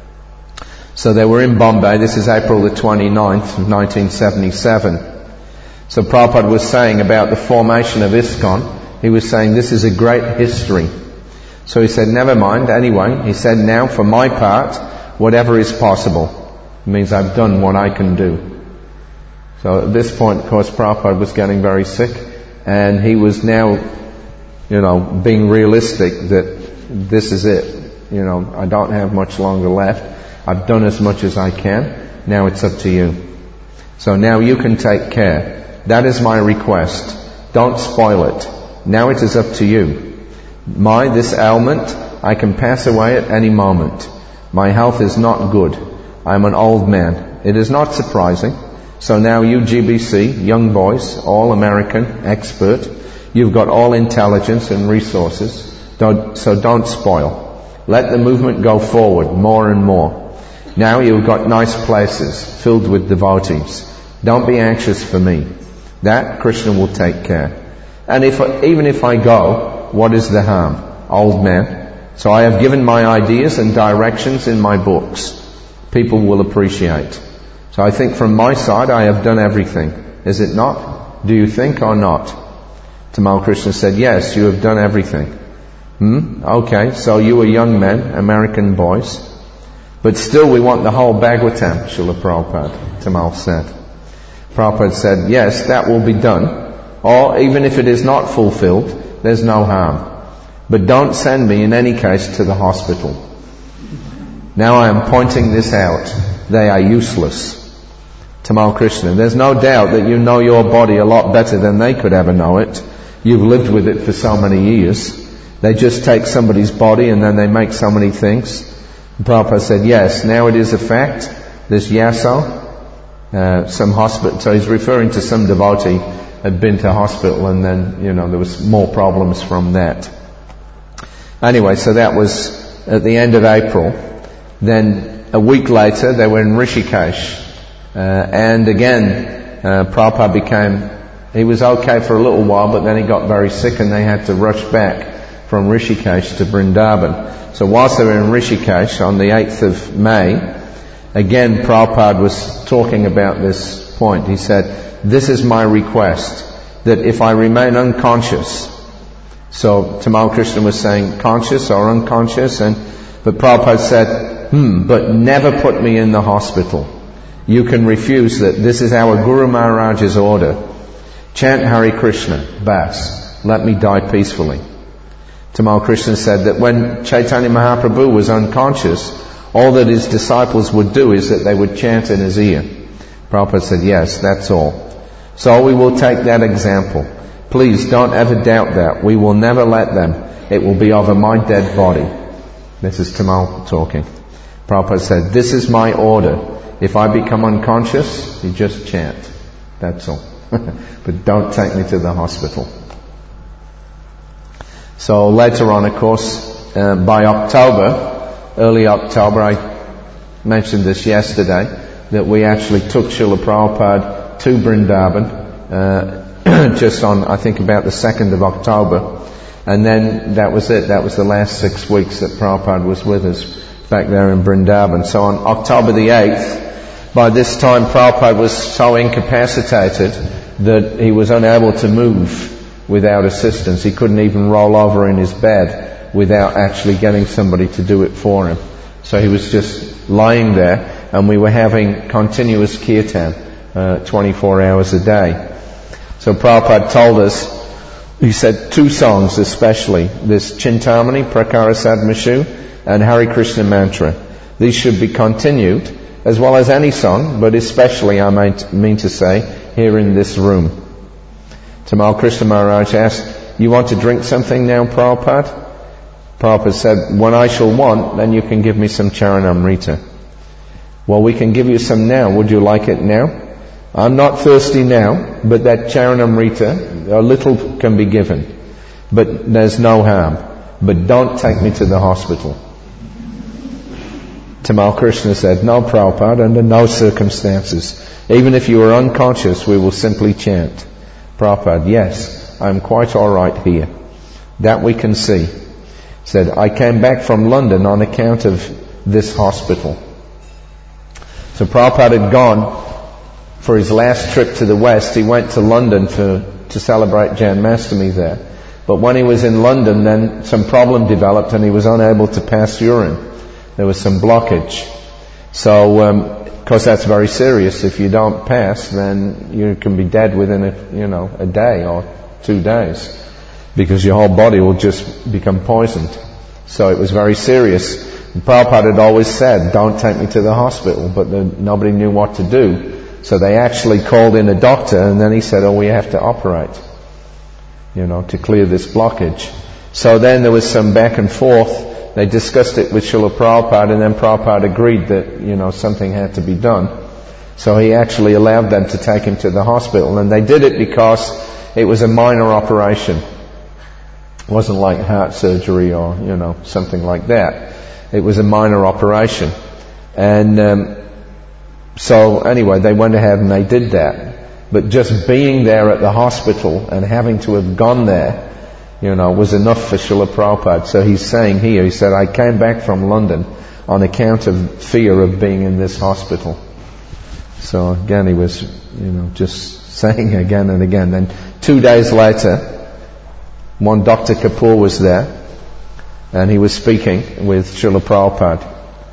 So they were in Bombay. This is April the twenty-ninth, nineteen seventy-seven. So Prabhupada was saying about the formation of ISKCON, he was saying this is a great history. So he said, never mind, anyway. He said, now for my part, whatever is possible. It means I've done what I can do. So at this point, of course, Prabhupada was getting very sick, and he was now, you know, being realistic that this is it. You know, I don't have much longer left. I've done as much as I can. Now it's up to you. So now you can take care. That is my request. Don't spoil it. Now it is up to you. My, this ailment, I can pass away at any moment. My health is not good. I'm an old man. It is not surprising. So now you G B C, young boys, all American, expert, you've got all intelligence and resources. Don't, so don't spoil. Let the movement go forward more and more. Now you've got nice places filled with devotees. Don't be anxious for me. That Krishna will take care. And if even if I go, what is the harm? Old man. So I have given my ideas and directions in my books. People will appreciate. So I think from my side I have done everything. Is it not? Do you think or not? Tamal Krishna said, yes, you have done everything. Hmm? Okay, so you were young men, American boys. But still we want the whole Bhagavatam, Srila Prabhupada, Tamal said. Prabhupada said, yes, that will be done. Or even if it is not fulfilled, there's no harm. But don't send me in any case to the hospital. Now I am pointing this out. They are useless. Tamal Krishna, there's no doubt that you know your body a lot better than they could ever know it. You've lived with it for so many years. They just take somebody's body and then they make so many things. Prabhupada said, yes, now it is a fact. This Yaso, uh, some hospital, so he's referring to some devotee had been to hospital and then, you know, there was more problems from that. Anyway, so that was at the end of April. Then a week later, they were in Rishikesh. Uh, and again, uh, Prabhupada became, he was okay for a little while, but then he got very sick and they had to rush back from Rishikesh to Vrindavan. So whilst they were in Rishikesh on the eighth of May, again Prabhupada was talking about this point. He said, this is my request, that if I remain unconscious, so Tamal Krishna was saying conscious or unconscious, and but Prabhupada said, hmm, but never put me in the hospital. You can refuse that. This is our Guru Maharaj's order. Chant Hare Krishna, bas. Let me die peacefully. Tamal Krishna said that when Chaitanya Mahaprabhu was unconscious, all that his disciples would do is that they would chant in his ear. Prabhupada said, yes, that's all. So we will take that example. Please don't ever doubt that. We will never let them. It will be over my dead body. This is Tamal talking. Prabhupada said, this is my order. If I become unconscious, you just chant. That's all. But don't take me to the hospital. So later on, of course, uh, by October, early October, I mentioned this yesterday, that we actually took Srila Prabhupada to Vrindavan, uh, just on, I think, about the second of October. And then that was it. That was the last six weeks that Prabhupada was with us back there in Vrindavan. So on October the eighth, by this time Prabhupada was so incapacitated that he was unable to move without assistance. He couldn't even roll over in his bed without actually getting somebody to do it for him. So he was just lying there, and we were having continuous kirtan, uh, twenty-four hours a day. So Prabhupada told us, he said two songs especially, this Chintamani, Prakarasad Mashu, and Hare Krishna mantra. These should be continued, as well as any song, but especially, I might mean to say, here in this room. Tamal Krishna Maharaj asked, you want to drink something now, Prabhupada? Prabhupada said, when I shall want, then you can give me some Charanamrita. Well, we can give you some now. Would you like it now? I'm not thirsty now, but that Charanamrita, a little can be given. But there's no harm. But don't take me to the hospital. Tamal Krishna said, no, Prabhupada, under no circumstances. Even if you are unconscious, we will simply chant. Prabhupada, yes, I'm quite all right here. That we can see. Said, I came back from London on account of this hospital. So Prabhupada had gone for his last trip to the West. He went to London for, to celebrate Janmashtami there. But when he was in London, then some problem developed and he was unable to pass urine. There was some blockage. So, um, of course that's very serious. If you don't pass, then you can be dead within a, you know, a day or two days. Because your whole body will just become poisoned. So it was very serious. And Prabhupada had always said, don't take me to the hospital, but the, nobody knew what to do. So they actually called in a doctor, and then he said, oh, we have to operate, you know, to clear this blockage. So then there was some back and forth. They discussed it with Srila Prabhupada, and then Prabhupada agreed that, you know, something had to be done. So he actually allowed them to take him to the hospital, and they did it because it was a minor operation. It wasn't like heart surgery or, you know, something like that. It was a minor operation. And um, so anyway, they went ahead and they did that. But just being there at the hospital and having to have gone there, you know, was enough for Srila Prabhupada. So he's saying here, he said, I came back from London on account of fear of being in this hospital. So again, he was, you know, just saying again and again. Then two days later, one Doctor Kapoor was there, and he was speaking with Srila Prabhupada.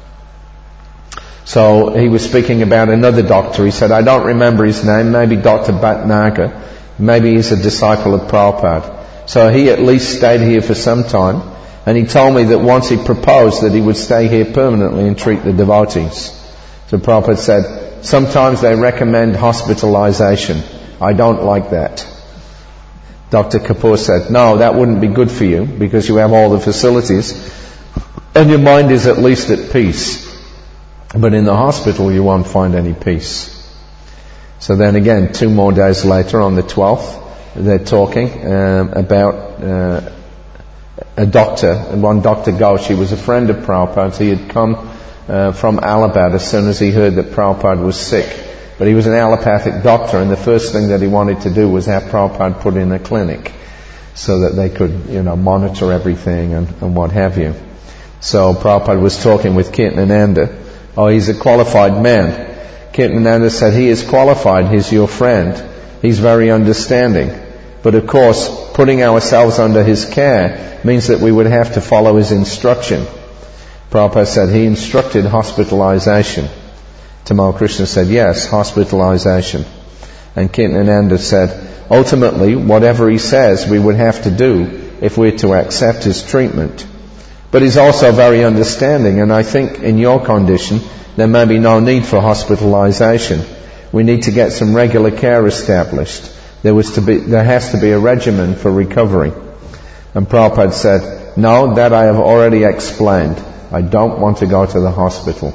So he was speaking about another doctor. He said, I don't remember his name, maybe Doctor Bhatnagar. Maybe he's a disciple of Prabhupada. So he at least stayed here for some time, and he told me that once he proposed that he would stay here permanently and treat the devotees. So Prabhupada said, sometimes they recommend hospitalization. I don't like that. Doctor Kapoor said, no, that wouldn't be good for you because you have all the facilities and your mind is at least at peace. But in the hospital you won't find any peace. So then again, two more days later on the twelfth, they're talking um, about uh, a doctor, and one Doctor Ghosh. He was a friend of Prabhupada's. He had come uh, from Allahabad as soon as he heard that Prabhupada was sick. But he was an allopathic doctor, and the first thing that he wanted to do was have Prabhupada put in a clinic so that they could, you know, monitor everything and, and what have you. So Prabhupada was talking with Kirtanananda. Oh, he's a qualified man. Kirtanananda said, he is qualified, he's your friend. He's very understanding. But of course, putting ourselves under his care means that we would have to follow his instruction. Prabhupada said he instructed hospitalization. Tamal Krishna said, yes, hospitalization. And Kirtanananda said, ultimately, whatever he says, we would have to do if we're to accept his treatment. But he's also very understanding, and I think in your condition, there may be no need for hospitalization. We need to get some regular care established. There was to be, there has to be a regimen for recovery. And Prabhupada said, no, that I have already explained. I don't want to go to the hospital.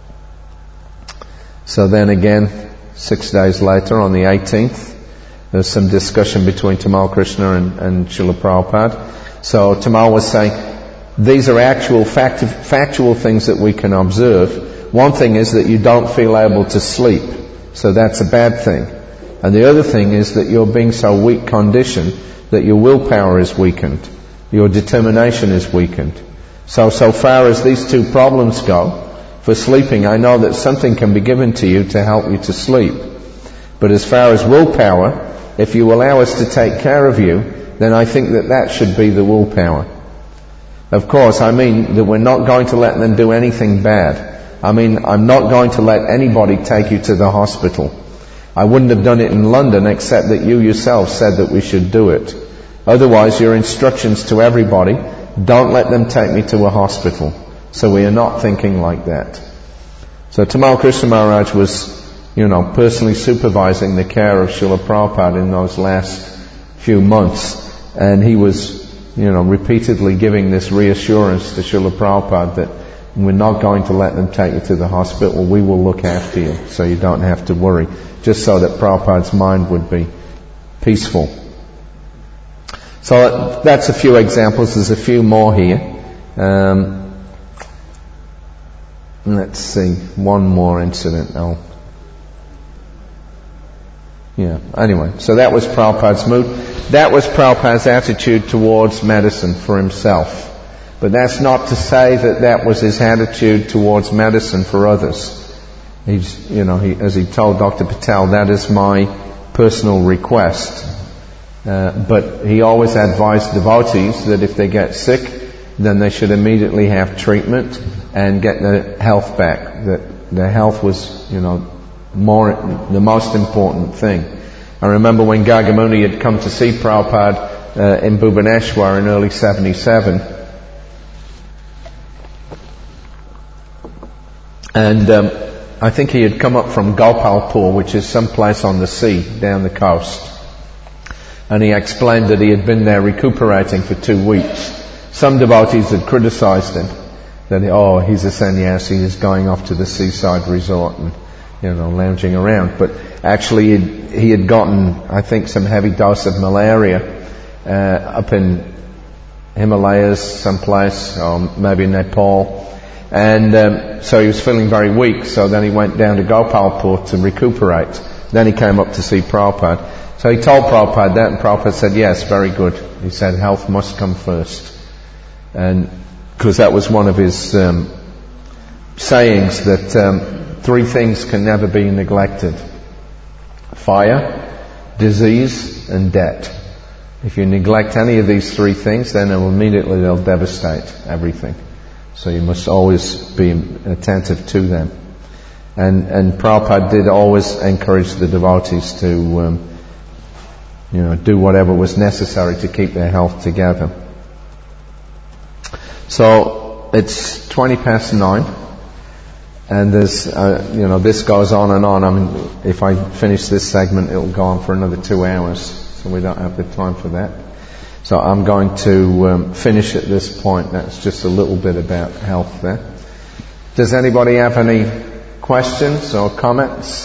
So then again, six days later, on the eighteenth, there was some discussion between Tamal Krishna and, and Srila Prabhupada. So Tamal was saying, these are actual fact, factual things that we can observe. One thing is that you don't feel able to sleep. So that's a bad thing. And the other thing is that you're being so weak conditioned that your willpower is weakened. Your determination is weakened. So, so far as these two problems go, for sleeping, I know that something can be given to you to help you to sleep. But as far as willpower, if you allow us to take care of you, then I think that that should be the willpower. Of course, I mean that we're not going to let them do anything bad. I mean, I'm not going to let anybody take you to the hospital. I wouldn't have done it in London except that you yourself said that we should do it. Otherwise, your instructions to everybody, don't let them take me to a hospital. So we are not thinking like that. So Tamal Krishna Maharaj was, you know, personally supervising the care of Srila Prabhupada in those last few months. And he was, you know, repeatedly giving this reassurance to Srila Prabhupada that we're not going to let them take you to the hospital. We will look after you, so you don't have to worry. Just so that Prabhupada's mind would be peaceful. So that's a few examples. There's a few more here. Um, let's see, one more incident. I'll Yeah, anyway, so that was Prabhupada's mood. That was Prabhupada's attitude towards medicine for himself. But that's not to say that that was his attitude towards medicine for others. He's, you know, he, as he told Doctor Patel, that is my personal request. Uh, but he always advised devotees that if they get sick, then they should immediately have treatment and get their health back. That their health was, you know, more the most important thing. I remember when Gagamuni had come to see Prabhupada uh, in Bhubaneswar in early seventy-seven, and um, I think he had come up from Gopalpur, which is some place on the sea down the coast, and he explained that he had been there recuperating for two weeks. Some devotees had criticized him, that, oh, he's a sannyasi, he's going off to the seaside resort and, you know, lounging around. But actually he'd, he had gotten, I think, some heavy dose of malaria uh, up in Himalayas someplace, or maybe Nepal. And um, so he was feeling very weak, so then he went down to Gopalpur to recuperate. Then he came up to see Prabhupada. So he told Prabhupada that, and Prabhupada said, yes, very good. He said, health must come first. And because that was one of his um, sayings, that um, three things can never be neglected: fire, disease, and debt. If you neglect any of these three things, then it will immediately they'll devastate everything. So you must always be attentive to them. And and Prabhupada did always encourage the devotees to um, you know do whatever was necessary to keep their health together. So it's twenty past nine, and there's uh, you know this goes on and on. I mean, if I finish this segment, it'll go on for another two hours, so we don't have the time for that. So I'm going to um, finish at this point. That's just a little bit about health there. Does anybody have any questions or comments?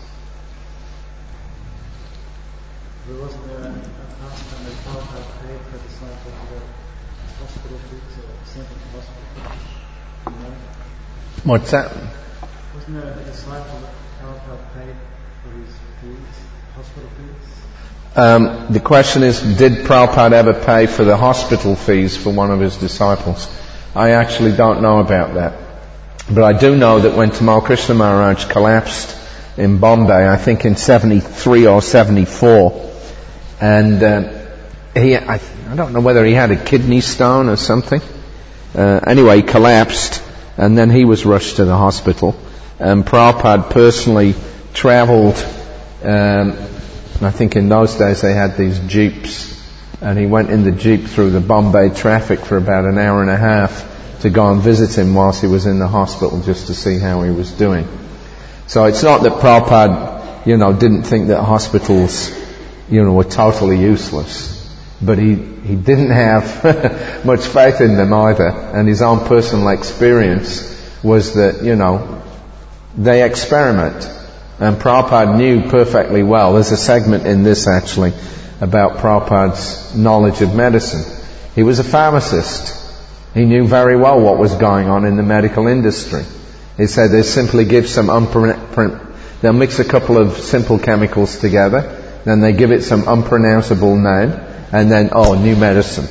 Wasn't there a past time that Prabhupada paid for disciples to go hospital fees or sent them to hospital? You know? What's that? Wasn't there a disciple that Prabhupada paid for his fees, hospital fees? Um, the question is, did Prabhupada ever pay for the hospital fees for one of his disciples? I actually don't know about that. But I do know that when Tamal Krishna Maharaj collapsed in Bombay, I think in seventy-three or seventy-four, and uh, he, I, I don't know whether he had a kidney stone or something. Uh, anyway, he collapsed, and then he was rushed to the hospital. And Prabhupada personally travelled, um, I think in those days they had these jeeps, and he went in the jeep through the Bombay traffic for about an hour and a half to go and visit him whilst he was in the hospital, just to see how he was doing. So it's not that Prabhupada, you know, didn't think that hospitals, you know, were totally useless, but he, he didn't have much faith in them either, and his own personal experience was that, you know, they experiment. And Prabhupada knew perfectly well, there's a segment in this actually about Prabhupada's knowledge of medicine. He was a pharmacist. He knew very well what was going on in the medical industry. He said they simply give some, unpron- they'll mix a couple of simple chemicals together, then they give it some unpronounceable name, and then, oh, new medicine.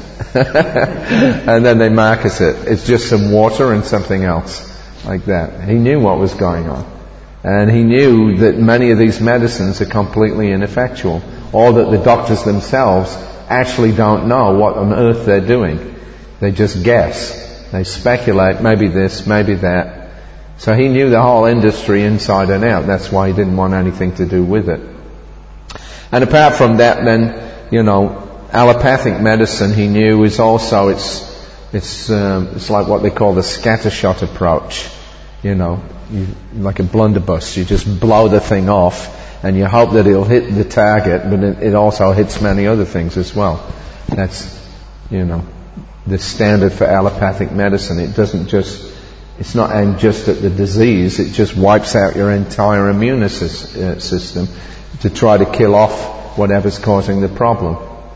And then they market it. It's just some water and something else, like that. He knew what was going on. And he knew that many of these medicines are completely ineffectual, or that the doctors themselves actually don't know what on earth they're doing. They just guess. They speculate, maybe this, maybe that. So he knew the whole industry inside and out. That's why he didn't want anything to do with it. And apart from that, then, you know, allopathic medicine, he knew, is also, it's it's um, it's like what they call the scattershot approach. You know, you, like a blunderbuss. You just blow the thing off, and you hope that it'll hit the target, but it, it also hits many other things as well. That's, you know, the standard for allopathic medicine. It doesn't just, it's not aimed just at the disease, it just wipes out your entire immune system to try to kill off whatever's causing the problem.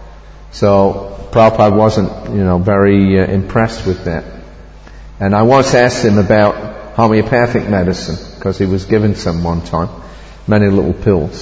So Prabhupada wasn't, you know, very uh, impressed with that. And I once asked him about homeopathic medicine, because he was given some one time, many little pills.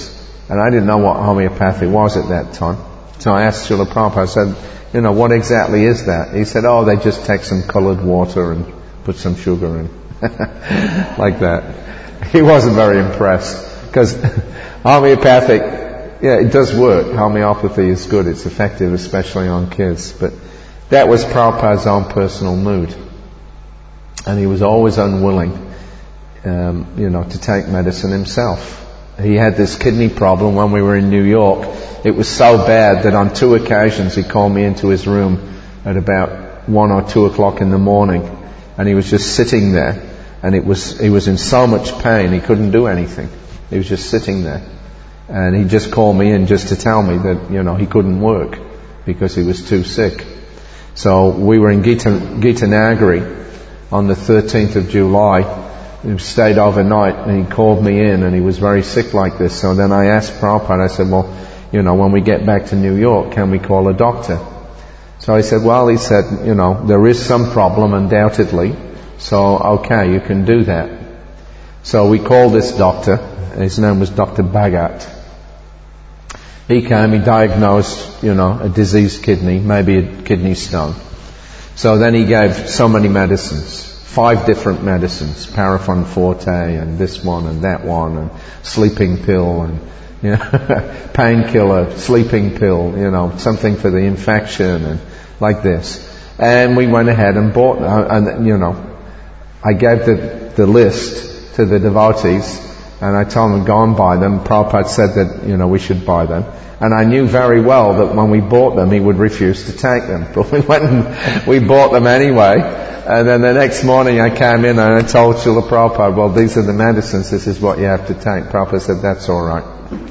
And I didn't know what homeopathy was at that time. So I asked Srila Prabhupada, I said, you know, what exactly is that? He said, oh, they just take some coloured water and put some sugar in. Like that. He wasn't very impressed. Because homeopathic, yeah, it does work. Homeopathy is good. It's effective, especially on kids. But that was Prabhupada's own personal mood. And he was always unwilling, um, you know, to take medicine himself. He had this kidney problem when we were in New York. It was so bad that on two occasions he called me into his room at about one or two o'clock in the morning, and he was just sitting there, and it was he was in so much pain he couldn't do anything. He was just sitting there, and he just called me in just to tell me that, you know, he couldn't work because he was too sick. So we were in Gita, Gitanagari on the thirteenth of July. He stayed overnight, and he called me in, and he was very sick like this. So then I asked Prabhupada, I said, well, you know, when we get back to New York, can we call a doctor? So he said, well, he said, you know, there is some problem undoubtedly, so okay, you can do that. So we called this doctor. His name was Doctor Bhagat. He came, he diagnosed, you know, a diseased kidney, maybe a kidney stone. So then he gave so many medicines. Five different medicines, Paraffin Forte and this one and that one and sleeping pill and, you know, painkiller, sleeping pill, you know, something for the infection and like this. And we went ahead and bought, uh, and you know, I gave the, the list to the devotees and I told them to go and buy them. Prabhupada said that, you know, we should buy them. And I knew very well that when we bought them, he would refuse to take them. But we went and we bought them anyway. And then the next morning I came in and I told Srila Prabhupada, well, these are the medicines, this is what you have to take. Prabhupada said, that's all right.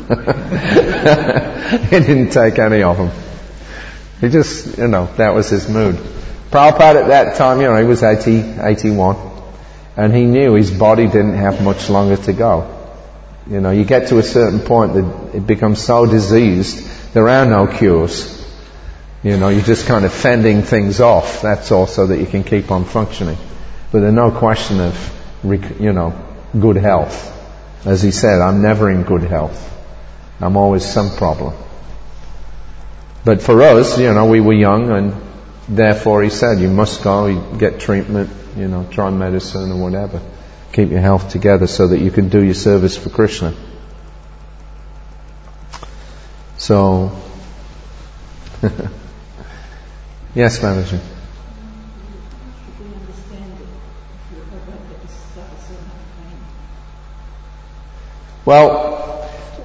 He didn't take any of them. He just, you know, that was his mood. Prabhupada at that time, you know, he was eighty, eighty-one. And he knew his body didn't have much longer to go. You know, you get to a certain point that it becomes so diseased, there are no cures. You know, you're just kind of fending things off, that's all, so that you can keep on functioning. But there's no question of, you know, good health. As he said, I'm never in good health. I'm always some problem. But for us, you know, we were young, and therefore he said, you must go, you get treatment, you know, try medicine or whatever. Keep your health together so that you can do your service for Krishna. So, yes, Manager. Well,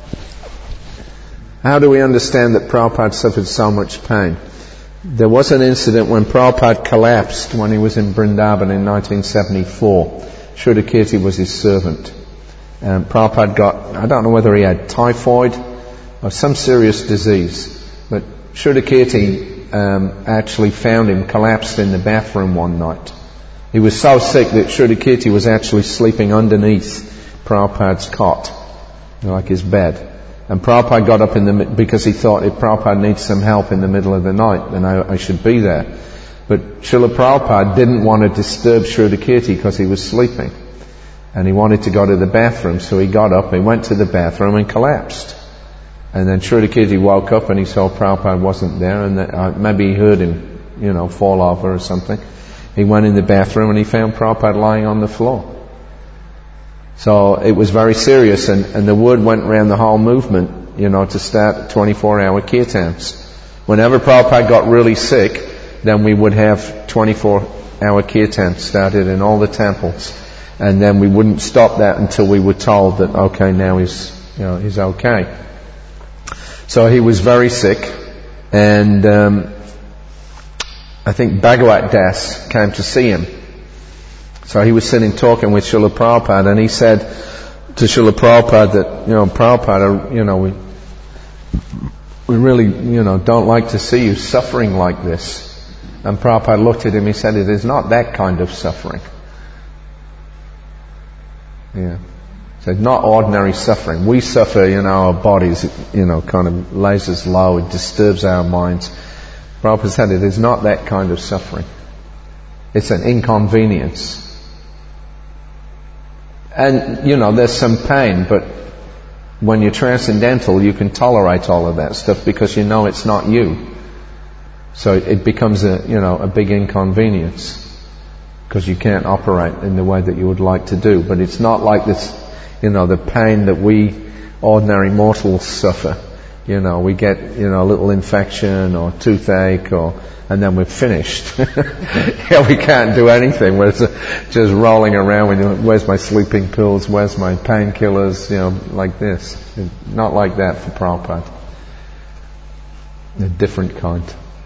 how do we understand that Prabhupada suffered so much pain? There was an incident when Prabhupada collapsed when he was in Vrindavan in nineteen seventy-four. Shrudakirti was his servant. Um, Prabhupada got, I don't know whether he had typhoid or some serious disease, but Shrudakirti um, actually found him collapsed in the bathroom one night. He was so sick that Shrudakirti was actually sleeping underneath Prabhupada's cot, you know, like his bed. And Prabhupada got up in the, because he thought if Prabhupada needs some help in the middle of the night, then I, I should be there. But Srila Prabhupada didn't want to disturb Shrudakirti because he was sleeping. And he wanted to go to the bathroom, so he got up, he went to the bathroom and collapsed. And then Shrudakirti woke up and he saw Prabhupada wasn't there, and that, uh, maybe he heard him, you know, fall over or something. He went in the bathroom and he found Prabhupada lying on the floor. So it was very serious, and, and the word went around the whole movement, you know, to start twenty-four hour kirtans. Whenever Prabhupada got really sick, then we would have twenty-four hour kirtans started in all the temples. And then we wouldn't stop that until we were told that, okay, now he's, you know, he's okay. So he was very sick, and um, I think Bhagavat Das came to see him. So he was sitting talking with Srila Prabhupada, and he said to Srila Prabhupada that, you know, Prabhupada, you know, we, we really, you know, don't like to see you suffering like this. And Prabhupada looked at him, he said, it is not that kind of suffering. Yeah. He said, not ordinary suffering. We suffer, you know, our bodies, you know, kind of lays us low, it disturbs our minds. Prabhupada said, it is not that kind of suffering. It's an inconvenience. And, you know, there's some pain, but when you're transcendental, you can tolerate all of that stuff because you know it's not you. So it becomes a, you know, a big inconvenience because you can't operate in the way that you would like to do. But it's not like this, you know, the pain that we ordinary mortals suffer. You know, we get, you know, a little infection or toothache or, and then we're finished. Yeah, we can't do anything. We're just rolling around with, where's my sleeping pills, where's my painkillers, you know, like this. Not like that for Prabhupada. A different kind.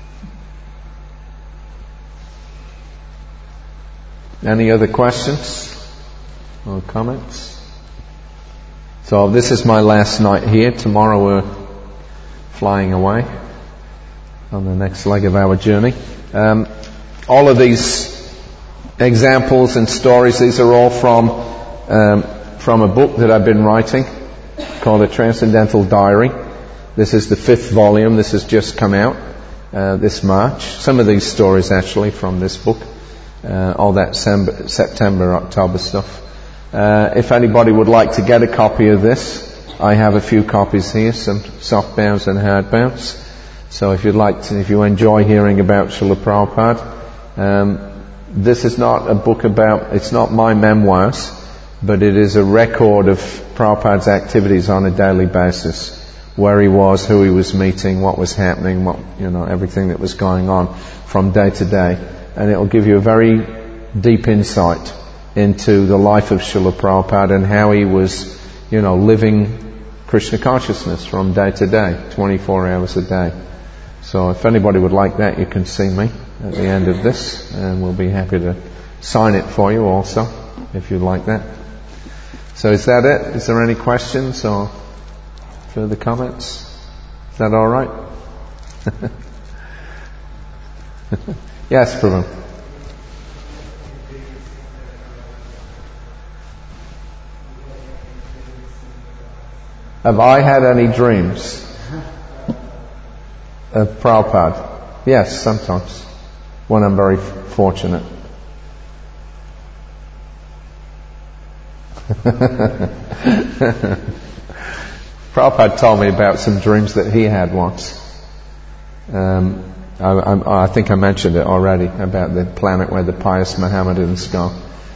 Any other questions or comments? So this is my last night here. Tomorrow we're flying away on the next leg of our journey. Um, all of these examples and stories, these are all from um, from a book that I've been writing called A Transcendental Diary. This is the fifth volume. This has just come out uh, this March. Some of these stories actually from this book. Uh, all that Sem- September, October stuff. Uh, if anybody would like to get a copy of this, I have a few copies here, some softbounds and hardbounds. So if you'd like to, if you enjoy hearing about Srila Prabhupada, um, this is not a book about, it's not my memoirs, but it is a record of Prabhupada's activities on a daily basis. Where he was, who he was meeting, what was happening, what, you know, everything that was going on from day to day. And it'll give you a very deep insight into the life of Srila Prabhupada and how he was, you know, living Krishna consciousness from day to day, twenty-four hours a day. So if anybody would like that, you can see me at the end of this, and we'll be happy to sign it for you also, if you'd like that. So is that it? Is there any questions or further comments? Is that all right? Yes, Prabhu. Have I had any dreams of Prabhupada? Yes, sometimes, when I'm very fortunate. Prabhupada told me about some dreams that he had once. Um, I, I, I think I mentioned it already, about the planet where the pious Mohammedans go.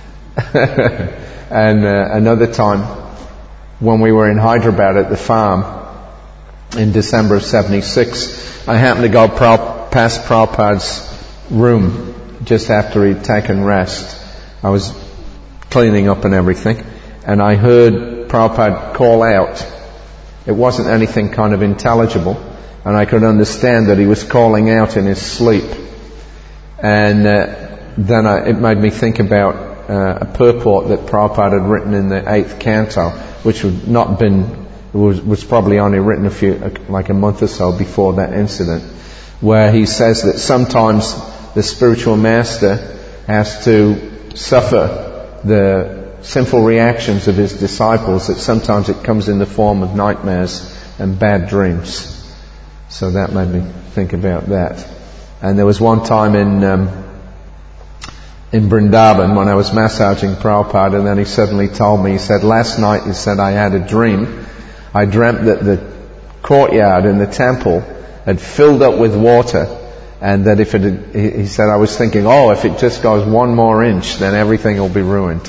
And uh, another time, when we were in Hyderabad at the farm in December of seventy-six, I happened to go pro- past Prabhupada's room just after he'd taken rest. I was cleaning up and everything, and I heard Prabhupada call out. It wasn't anything kind of intelligible, and I could understand that he was calling out in his sleep. And uh, then I, it made me think about uh, a purport that Prabhupada had written in the eighth canto, which had not been, was, was probably only written a few, like a month or so before that incident, where he says that sometimes the spiritual master has to suffer the sinful reactions of his disciples, that sometimes it comes in the form of nightmares and bad dreams. So that made me think about that. And there was one time in um, in Vrindavan when I was massaging Prabhupada, and then he suddenly told me, he said, last night, he said, I had a dream. I dreamt that the courtyard in the temple had filled up with water, and that if it had, he said, I was thinking, oh, if it just goes one more inch, then everything will be ruined.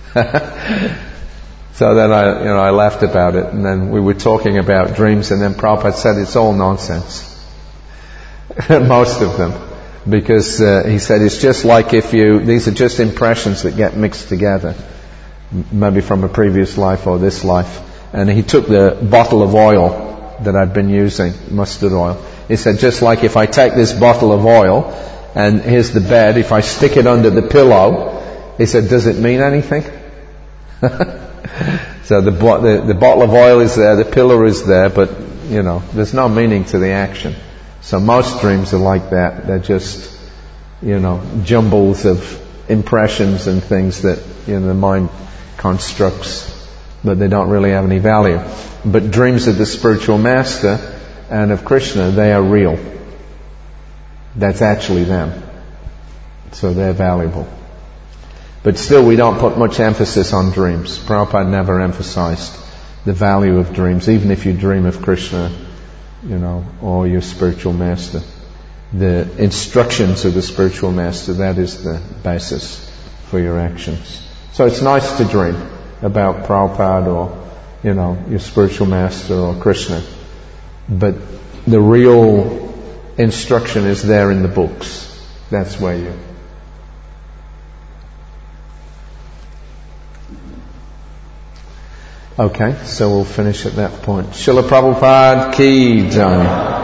So then I, you know, I laughed about it, and then we were talking about dreams, and then Prabhupada said it's all nonsense. Most of them. Because uh, he said it's just like if you, these are just impressions that get mixed together, maybe from a previous life or this life. And he took the bottle of oil that I'd been using, mustard oil. He said, just like if I take this bottle of oil, and here's the bed, if I stick it under the pillow, he said, does it mean anything? So the, the the bottle of oil is there, the pillar is there, but, you know, there's no meaning to the action. So most dreams are like that. They're just, you know, jumbles of impressions and things that, you know, the mind constructs, but they don't really have any value. But dreams of the spiritual master and of Krishna, they are real. That's actually them. So they're valuable. But still, we don't put much emphasis on dreams. Prabhupada never emphasized the value of dreams. Even if you dream of Krishna, you know, or your spiritual master, the instructions of the spiritual master, that is the basis for your actions. So it's nice to dream about Prabhupada or, you know, your spiritual master or Krishna. But the real instruction is there in the books. That's where you... Okay, so we'll finish at that point. Srila Prabhupada ki jai.